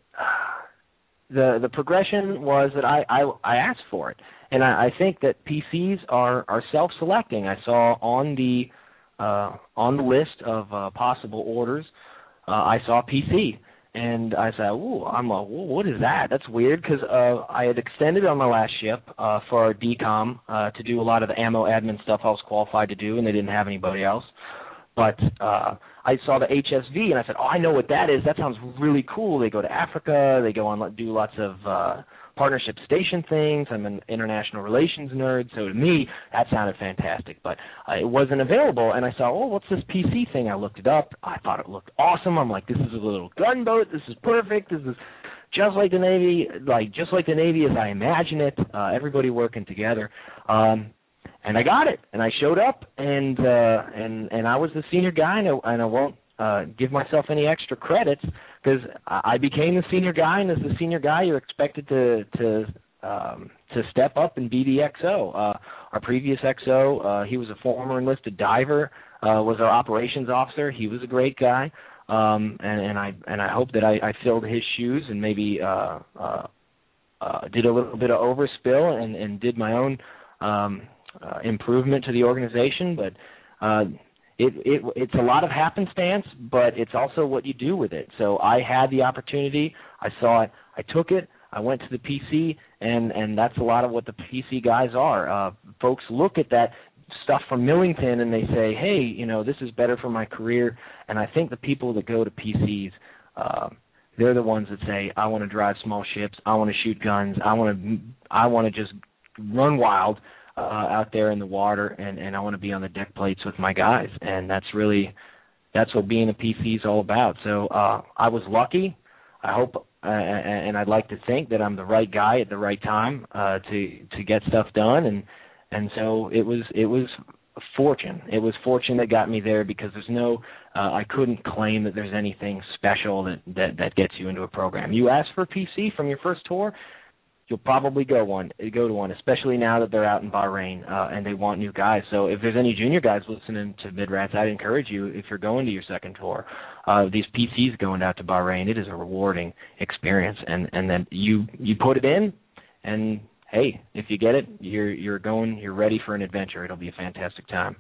the the progression was that I, I, I asked for it. And I, I think that P Cs are, are self-selecting. I saw on the uh, on the list of uh, possible orders, uh, I saw P C, and I said, "Ooh, I'm a, what is that? That's weird," because uh, I had extended on my last ship uh, for our D COM uh, to do a lot of the ammo admin stuff I was qualified to do, and they didn't have anybody else. But uh, I saw the H S V, and I said, "Oh, I know what that is. That sounds really cool." They go to Africa. They go on do lots of uh, partnership station things. I'm an international relations nerd, so to me, that sounded fantastic. But uh, it wasn't available, and I saw, oh, what's this P C thing? I looked it up. I thought it looked awesome. I'm like, this is a little gunboat. This is perfect. This is just like the Navy, like just like the Navy as I imagine it. Uh, everybody working together. Um, And I got it, and I showed up, and uh, and and I was the senior guy, and I, and I won't uh, give myself any extra credits because I became the senior guy, and as the senior guy, you're expected to to um, to step up and be the X O. Uh, our previous X O, uh, he was a former enlisted diver, uh, was our operations officer. He was a great guy, um, and, and I and I hope that I, I filled his shoes and maybe uh, uh, uh, did a little bit of overspill and, and did my own. Um, Uh, improvement to the organization, but uh, it, it it's a lot of happenstance, but it's also what you do with it. So I had the opportunity, I saw it, I took it, I went to the P C, and, and that's a lot of what the P C guys are. Uh, folks look at that stuff from Millington and they say, hey, you know, this is better for my career, and I think the people that go to P Cs, uh, they're the ones that say, I want to drive small ships, I want to shoot guns, I want to I want to just run wild, Uh, out there in the water, and, and I want to be on the deck plates with my guys, and that's really, that's what being a P C is all about. So uh, I was lucky. I hope, uh, and I'd like to think that I'm the right guy at the right time uh, to to get stuff done, and and so it was it was fortune. It was fortune that got me there because there's no, uh, I couldn't claim that there's anything special that, that that gets you into a program. You ask for a P C from your first tour, you'll probably go one, go to one, especially now that they're out in Bahrain uh, and they want new guys. So if there's any junior guys listening to Midrats, I'd encourage you, if you're going to your second tour, uh, these P Cs going out to Bahrain, it is a rewarding experience. And, and then you, you put it in, and hey, if you get it, you're you're going, you're ready for an adventure. It'll be a fantastic time.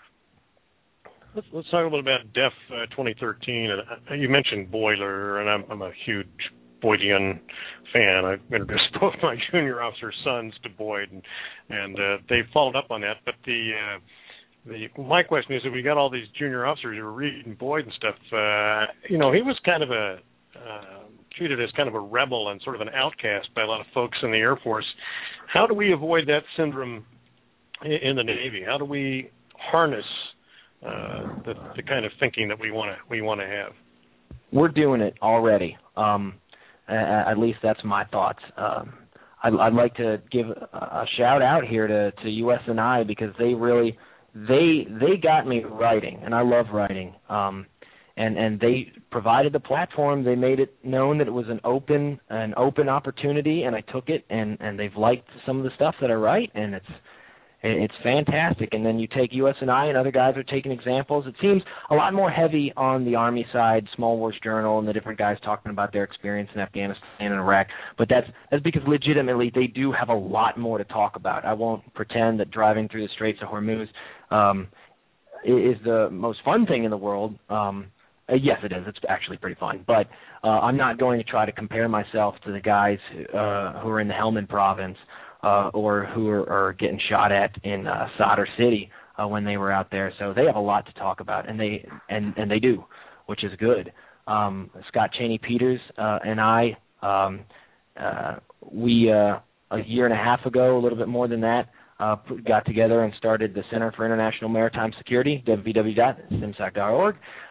Let's, let's talk a little about D E F uh, twenty thirteen. Uh, you mentioned Boiler, and I'm, I'm a huge Boydian fan. I've introduced both my junior officer sons to Boyd, and, and uh, they followed up on that. But the, uh, the my question is, if we got all these junior officers who were reading Boyd and stuff, uh, you know, he was kind of a uh, treated as kind of a rebel and sort of an outcast by a lot of folks in the Air Force. How do we avoid that syndrome in, in the Navy? How do we harness uh, the, the kind of thinking that we want to we want to have? We're doing it already. Um, Uh, at least that's my thoughts. Um, I'd, I'd like to give a, a shout out here to, to U S N I because they really they they got me writing, and I love writing. Um, and and they provided the platform. They made it known that it was an open an open opportunity, and I took it. And, and they've liked some of the stuff that I write, and it's it's fantastic. And then you take U S N I, and other guys are taking examples. It seems a lot more heavy on the Army side, Small Wars Journal, and the different guys talking about their experience in Afghanistan and Iraq. But that's that's because legitimately they do have a lot more to talk about. I won't pretend that driving through the Straits of Hormuz um, is the most fun thing in the world. Um, uh, yes, it is. It's actually pretty fun. But uh, I'm not going to try to compare myself to the guys uh, who are in the Helmand province, Uh, or who are, are getting shot at in uh, Sadr City uh, when they were out there. So they have a lot to talk about, and they and, and they do, which is good. Um, Scott Cheney Peters uh, and I, um, uh, we uh, a year and a half ago, a little bit more than that, uh, got together and started the Center for International Maritime Security, w w w dot simsac dot org.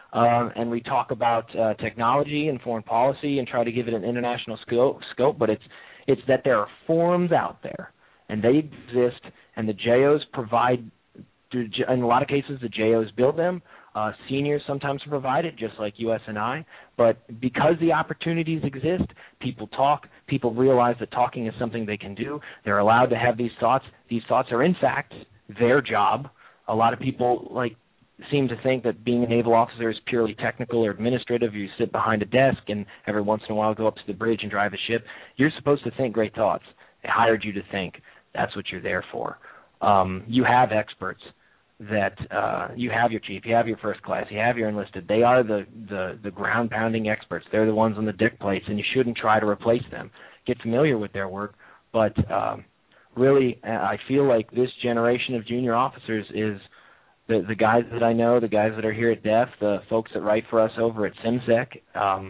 um, and we talk about uh, technology and foreign policy and try to give it an international scope, scope, but it's it's that there are forums out there, and they exist, and the J Os provide, in a lot of cases, the J Os build them. Uh, seniors sometimes provide it, just like U S N I, but because the opportunities exist, people talk, people realize that talking is something they can do. They're allowed to have these thoughts. These thoughts are, in fact, their job. A lot of people like seem to think that being a naval officer is purely technical or administrative. You sit behind a desk and every once in a while go up to the bridge and drive a ship. You're supposed to think great thoughts. They hired you to think. That's what you're there for. Um, you have experts. That uh, you have your chief, you have your first class, you have your enlisted. They are the, the, the ground-pounding experts. They're the ones on the dick plates, and you shouldn't try to replace them. Get familiar with their work, but um, really I feel like this generation of junior officers is the, the guys that I know, the guys that are here at D E F, the folks that write for us over at SimSec, um,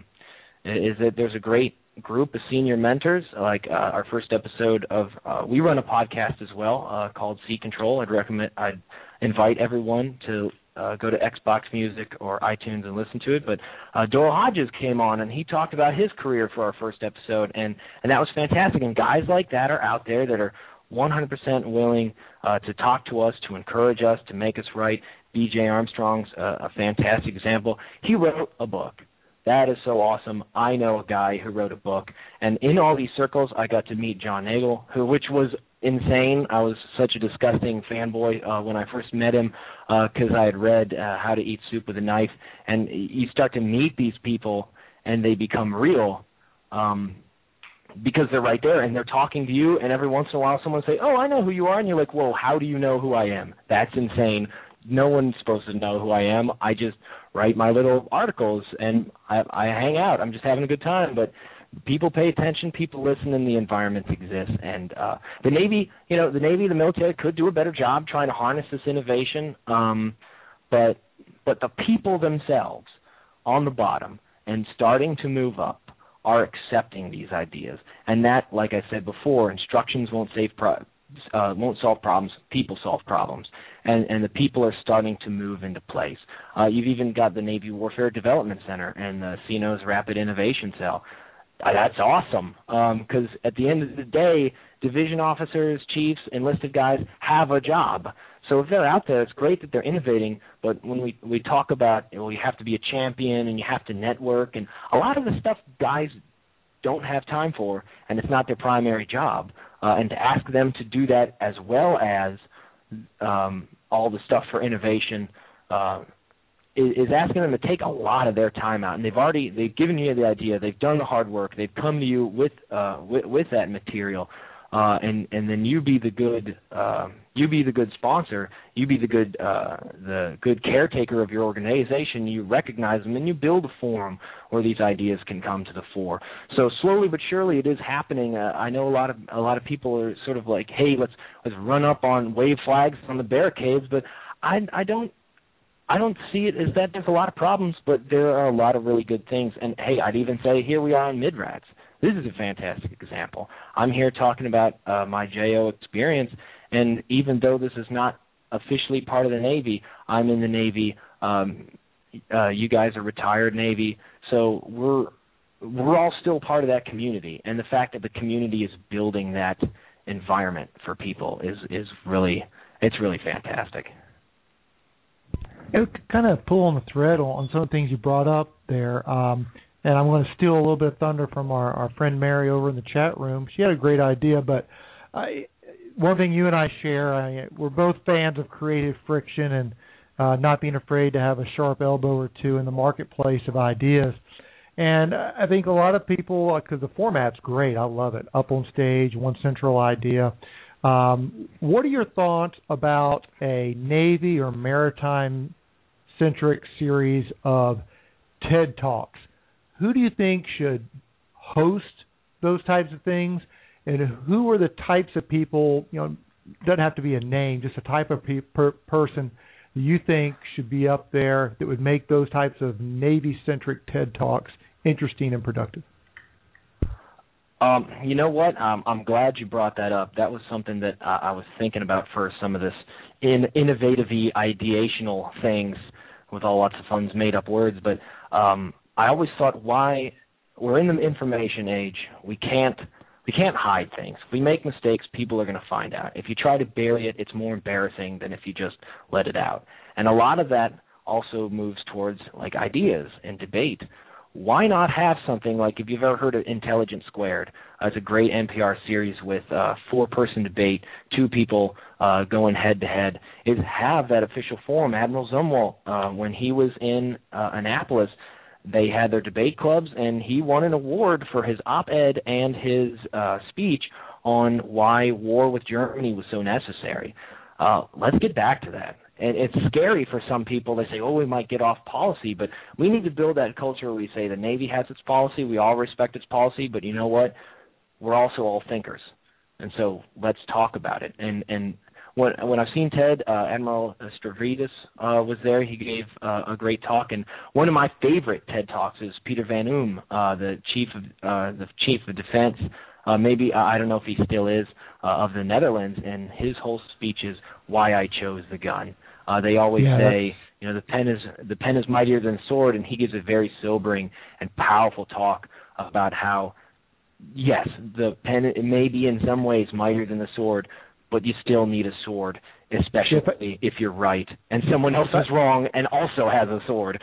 is that there's a great group of senior mentors, like uh, our first episode of, uh, we run a podcast as well uh, called Sea Control. I'd recommend, I'd invite everyone to uh, go to Xbox Music or iTunes and listen to it. But uh, Doyle Hodges came on, and he talked about his career for our first episode, and, and that was fantastic. And guys like that are out there that are one hundred percent willing uh, to talk to us, to encourage us, to make us right. B J Armstrong's uh, a fantastic example. He wrote a book. That is so awesome. I know a guy who wrote a book. And in all these circles, I got to meet John Nagel, who, which was insane. I was such a disgusting fanboy uh, when I first met him because uh, I had read uh, How to Eat Soup with a Knife. And you start to meet these people, and they become real um, because they're right there, and they're talking to you. And every once in a while, someone will say, oh, I know who you are. And you're like, whoa, how do you know who I am? That's insane. No one's supposed to know who I am. I just write my little articles, and I, I hang out. I'm just having a good time. But people pay attention, people listen, and the environment exists. And uh, the Navy, you know, the Navy, the military could do a better job trying to harness this innovation. Um, but but the people themselves on the bottom and starting to move up are accepting these ideas. And that, like I said before, instructions won't save pro- uh, won't solve problems. People solve problems. And, and the people are starting to move into place. Uh, you've even got the Navy Warfare Development Center and the C N O's Rapid Innovation Cell. Uh, that's awesome because um, at the end of the day, division officers, chiefs, enlisted guys have a job. So if they're out there, it's great that they're innovating, but when we, we talk about, well, you have to be a champion and you have to network, and a lot of the stuff guys don't have time for, and it's not their primary job. Uh, and to ask them to do that as well as um, all the stuff for innovation uh, is, is asking them to take a lot of their time out. And they've already they've given you the idea. They've done the hard work. They've come to you with uh, with, with that material, uh, and and then you be the good uh, you be the good sponsor. You be the good uh, the good caretaker of your organization. You recognize them, and you build a forum where these ideas can come to the fore. So slowly but surely, it is happening. Uh, I know a lot of a lot of people are sort of like, hey, let's let's run up on wave flags on the barricades, but I I don't. I don't see it as that there's a lot of problems, but there are a lot of really good things. And, hey, I'd even say here we are in MIDRATS. This is a fantastic example. I'm here talking about uh, my J O experience, and even though this is not officially part of the Navy, I'm in the Navy. Um, uh, you guys are retired Navy, so we're we're all still part of that community. And the fact that the community is building that environment for people is, is really, it's really fantastic. Kind of pull on the thread on some of the things you brought up there, um, and I'm going to steal a little bit of thunder from our, our friend Mary over in the chat room. She had a great idea, but I, one thing you and I share, I, we're both fans of creative friction and uh, not being afraid to have a sharp elbow or two in the marketplace of ideas. And I think a lot of people, because the format's great, I love it, up on stage, one central idea. Um, what are your thoughts about a Navy or maritime-centric series of TED Talks? Who do you think should host those types of things, and who are the types of people, you know, doesn't have to be a name, just a type of pe- per- person that you think should be up there that would make those types of Navy-centric TED Talks interesting and productive? Um, you know what? Um, I'm glad you brought that up. That was something that uh, I was thinking about for some of this in, innovative-y, ideational things with all lots of fun made-up words. But um, I always thought, why we're in the information age, we can't we can't hide things. If we make mistakes, people are going to find out. If you try to bury it, it's more embarrassing than if you just let it out. And a lot of that also moves towards like ideas and debate. Why not have something like, if you've ever heard of Intelligence Squared, uh, it's a great N P R series with uh, four-person debate, two people uh, going head-to-head, is have that official forum. Admiral Zumwalt, uh, when he was in uh, Annapolis, they had their debate clubs, and he won an award for his op-ed and his uh, speech on why war with Germany was so necessary. Uh, let's get back to that. And it's scary for some people. They say, oh, we might get off policy, but we need to build that culture where we say the Navy has its policy, we all respect its policy, but you know what? We're also all thinkers. And so let's talk about it. And and when, when I've seen Ted, uh, Admiral Stavridis uh, was there. He gave uh, a great talk. And one of my favorite TED Talks is Peter Van Oom, uh, the chief of uh, the chief of defense. Uh, maybe, uh, I don't know if he still is, uh, of the Netherlands, and his whole speech is why I chose the gun. Uh, they always yeah, say, you know, the pen is the pen is mightier than the sword, and he gives a very sobering and powerful talk about how, yes, the pen it may be in some ways mightier than the sword, but you still need a sword, especially if you're right and someone else is wrong and also has a sword.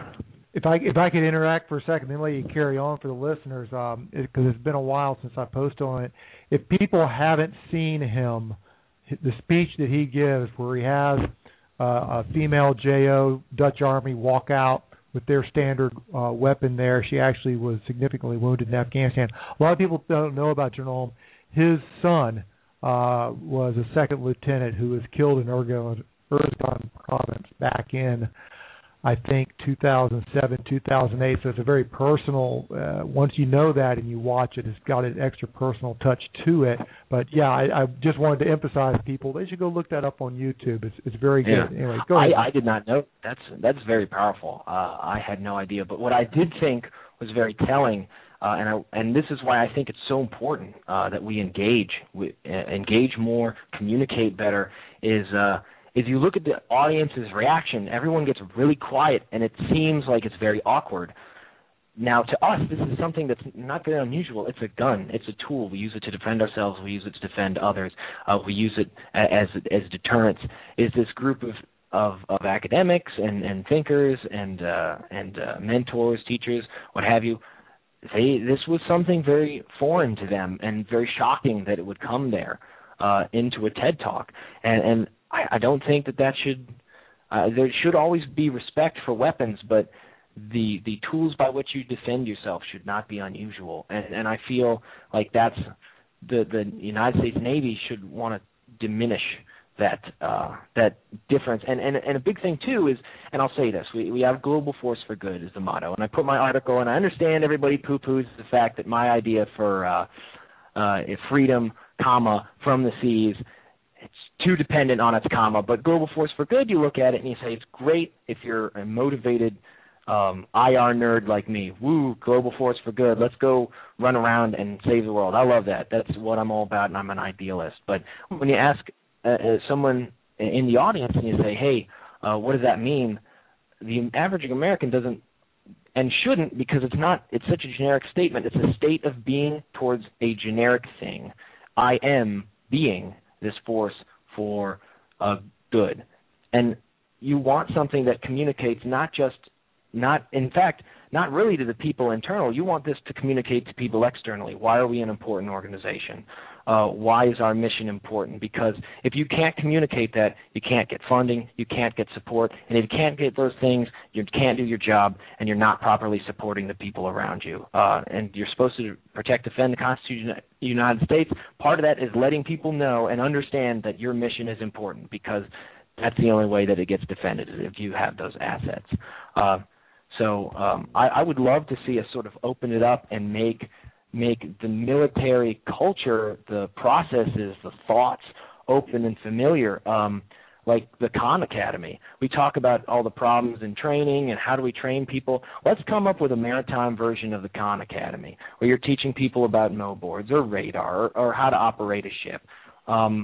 If I if I could interact for a second, then let you carry on for the listeners, um, because it, it's been a while since I posted on it. If people haven't seen him, the speech that he gives, where he has uh, a female J O Dutch Army walk out with their standard uh, weapon there. She actually was significantly wounded in Afghanistan. A lot of people don't know about General. His son uh, was a second lieutenant who was killed in Uruzgan, Uruzgan province back in, I think, two thousand seven, two thousand eight. So it's a very personal, uh, once you know that and you watch it, it's got an extra personal touch to it. But, yeah, I, I just wanted to emphasize people, they should go look that up on YouTube. It's it's very good. Yeah. Anyway, go ahead. I, I did not know. That's that's very powerful. Uh, I had no idea. But what I did think was very telling, uh, and I, and this is why I think it's so important uh, that we engage, we, uh, engage more, communicate better, is uh, – if you look at the audience's reaction, everyone gets really quiet, and it seems like it's very awkward. Now, to us, this is something that's not very unusual. It's a gun. It's a tool. We use it to defend ourselves. We use it to defend others. Uh, we use it as as deterrence. Is this group of of, of academics and, and thinkers and uh, and uh, mentors, teachers, what have you? They this was something very foreign to them and very shocking that it would come there uh, into a TED Talk. And, and I, I don't think that that should uh, – there should always be respect for weapons, but the the tools by which you defend yourself should not be unusual. And, and I feel like that's – the, the United States Navy should want to diminish that uh, that difference. And, and and a big thing, too, is – and I'll say this. We, we have global force for good is the motto. And I put my article, and I understand everybody poo-poos the fact that my idea for uh, uh, freedom, comma, from the seas – too dependent on its comma, but global force for good, you look at it and you say it's great if you're a motivated um, I R nerd like me. Woo, global force for good. Let's go run around and save the world. I love that. That's what I'm all about, and I'm an idealist. But when you ask uh, uh, someone in the audience and you say, hey, uh, what does that mean? The average American doesn't and shouldn't, because it's not. It's such a generic statement. It's a state of being towards a generic thing. I am being this force for uh, good. And you want something that communicates not just, not in fact, not really to the people internal. You want this to communicate to people externally. Why are we an important organization? Uh, why is our mission important? Because if you can't communicate that, you can't get funding, you can't get support, and if you can't get those things, you can't do your job, and you're not properly supporting the people around you. Uh, and you're supposed to protect, defend the Constitution of the United States. Part of that is letting people know and understand that your mission is important, because that's the only way that it gets defended, is if you have those assets. Uh, so um, I, I would love to see us sort of open it up and make make the military culture, the processes, the thoughts open and familiar, um, like the Khan Academy. We talk about all the problems in training and how do we train people. Let's come up with a maritime version of the Khan Academy where you're teaching people about MOBORDs or radar or, or how to operate a ship. Um,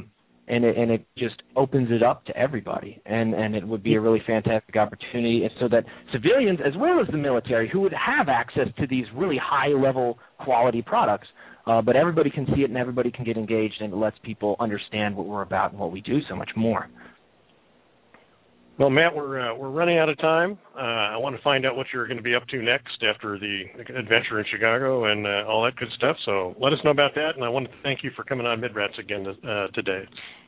and it, and it just opens it up to everybody, and, and it would be a really fantastic opportunity so that civilians as well as the military who would have access to these really high-level quality products, uh, but everybody can see it and everybody can get engaged, and it lets people understand what we're about and what we do so much more. Well, Matt, we're uh, we're running out of time. Uh, I want to find out what you're going to be up to next after the adventure in Chicago and uh, all that good stuff. So let us know about that, and I want to thank you for coming on Midrats again uh, today.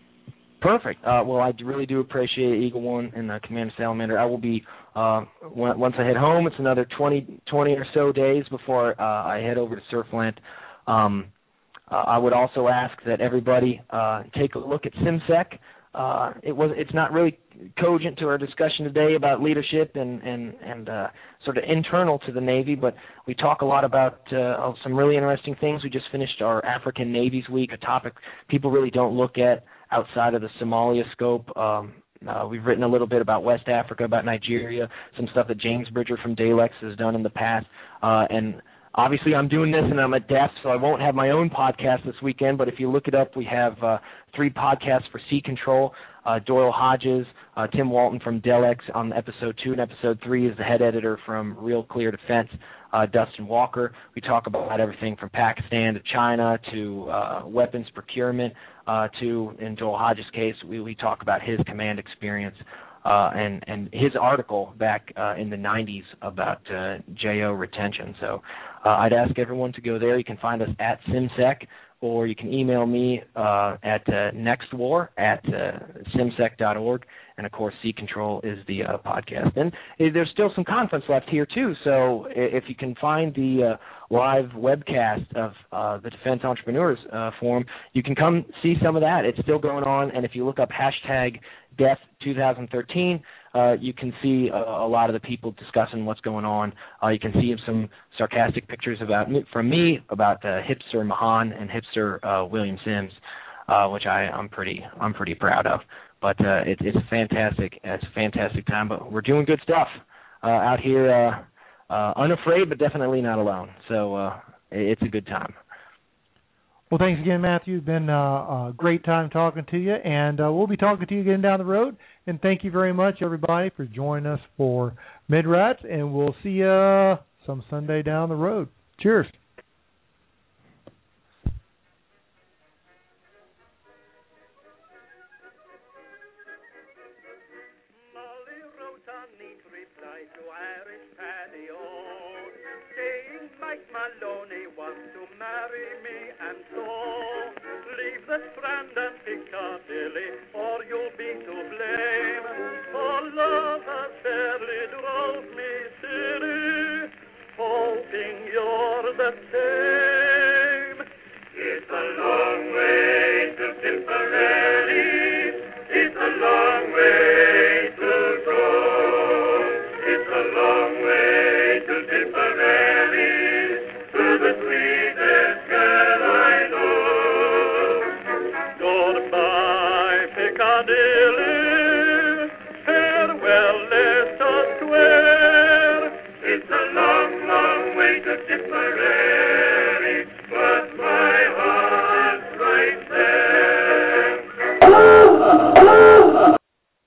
Perfect. Uh, well, I really do appreciate Eagle One and uh, Commander Salamander. I will be, uh, once I head home, it's another twenty, twenty or so days before uh, I head over to Surfland. Um, uh, I would also ask that everybody uh, take a look at SimSec. Uh, it was. It's not really cogent to our discussion today about leadership and and and uh, sort of internal to the Navy, but we talk a lot about uh, some really interesting things. We just finished our African Navies Week, a topic people really don't look at outside of the Somalia scope. Um, uh, we've written a little bit about West Africa, about Nigeria, some stuff that James Bridger from Dalex has done in the past, uh, and obviously, I'm doing this, and I'm at D E F, so I won't have my own podcast this weekend, but if you look it up, we have uh, three podcasts for Sea Control. Uh, Doyle Hodges, uh, Tim Walton from Delex on episode two, and episode three is the head editor from Real Clear Defense, uh, Dustin Walker. We talk about everything from Pakistan to China to uh, weapons procurement uh, to, in Doyle Hodges' case, we, we talk about his command experience Uh, and, and his article back uh, in the nineties about uh, J O retention. So uh, I'd ask everyone to go there. You can find us at SimSec, or you can email me uh, at uh, nextwar at uh, simsec dot org. And, of course, Sea Control is the uh, podcast. And uh, there's still some conference left here, too. So if you can find the uh, live webcast of uh, the Defense Entrepreneurs uh, Forum, you can come see some of that. It's still going on. And if you look up hashtag D E F twenty thirteen, uh, you can see a, a lot of the people discussing what's going on. Uh, you can see some sarcastic pictures about from me about uh, Hipster Mahan and Hipster uh, William Sims, uh, which I, I'm pretty I'm pretty proud of. But uh, it, it's fantastic. It's a fantastic time. But we're doing good stuff uh, out here, uh, uh, unafraid, but definitely not alone. So uh, it's a good time. Well, thanks again, Matthew. It's been uh, a great time talking to you, and uh, we'll be talking to you again down the road. And thank you very much, everybody, for joining us for Midrats, and we'll see you some Sunday down the road. Cheers. Molly wrote a neat reply to Irish Paddy O, saying Mike Maloney wants to marry me, and so leave the strand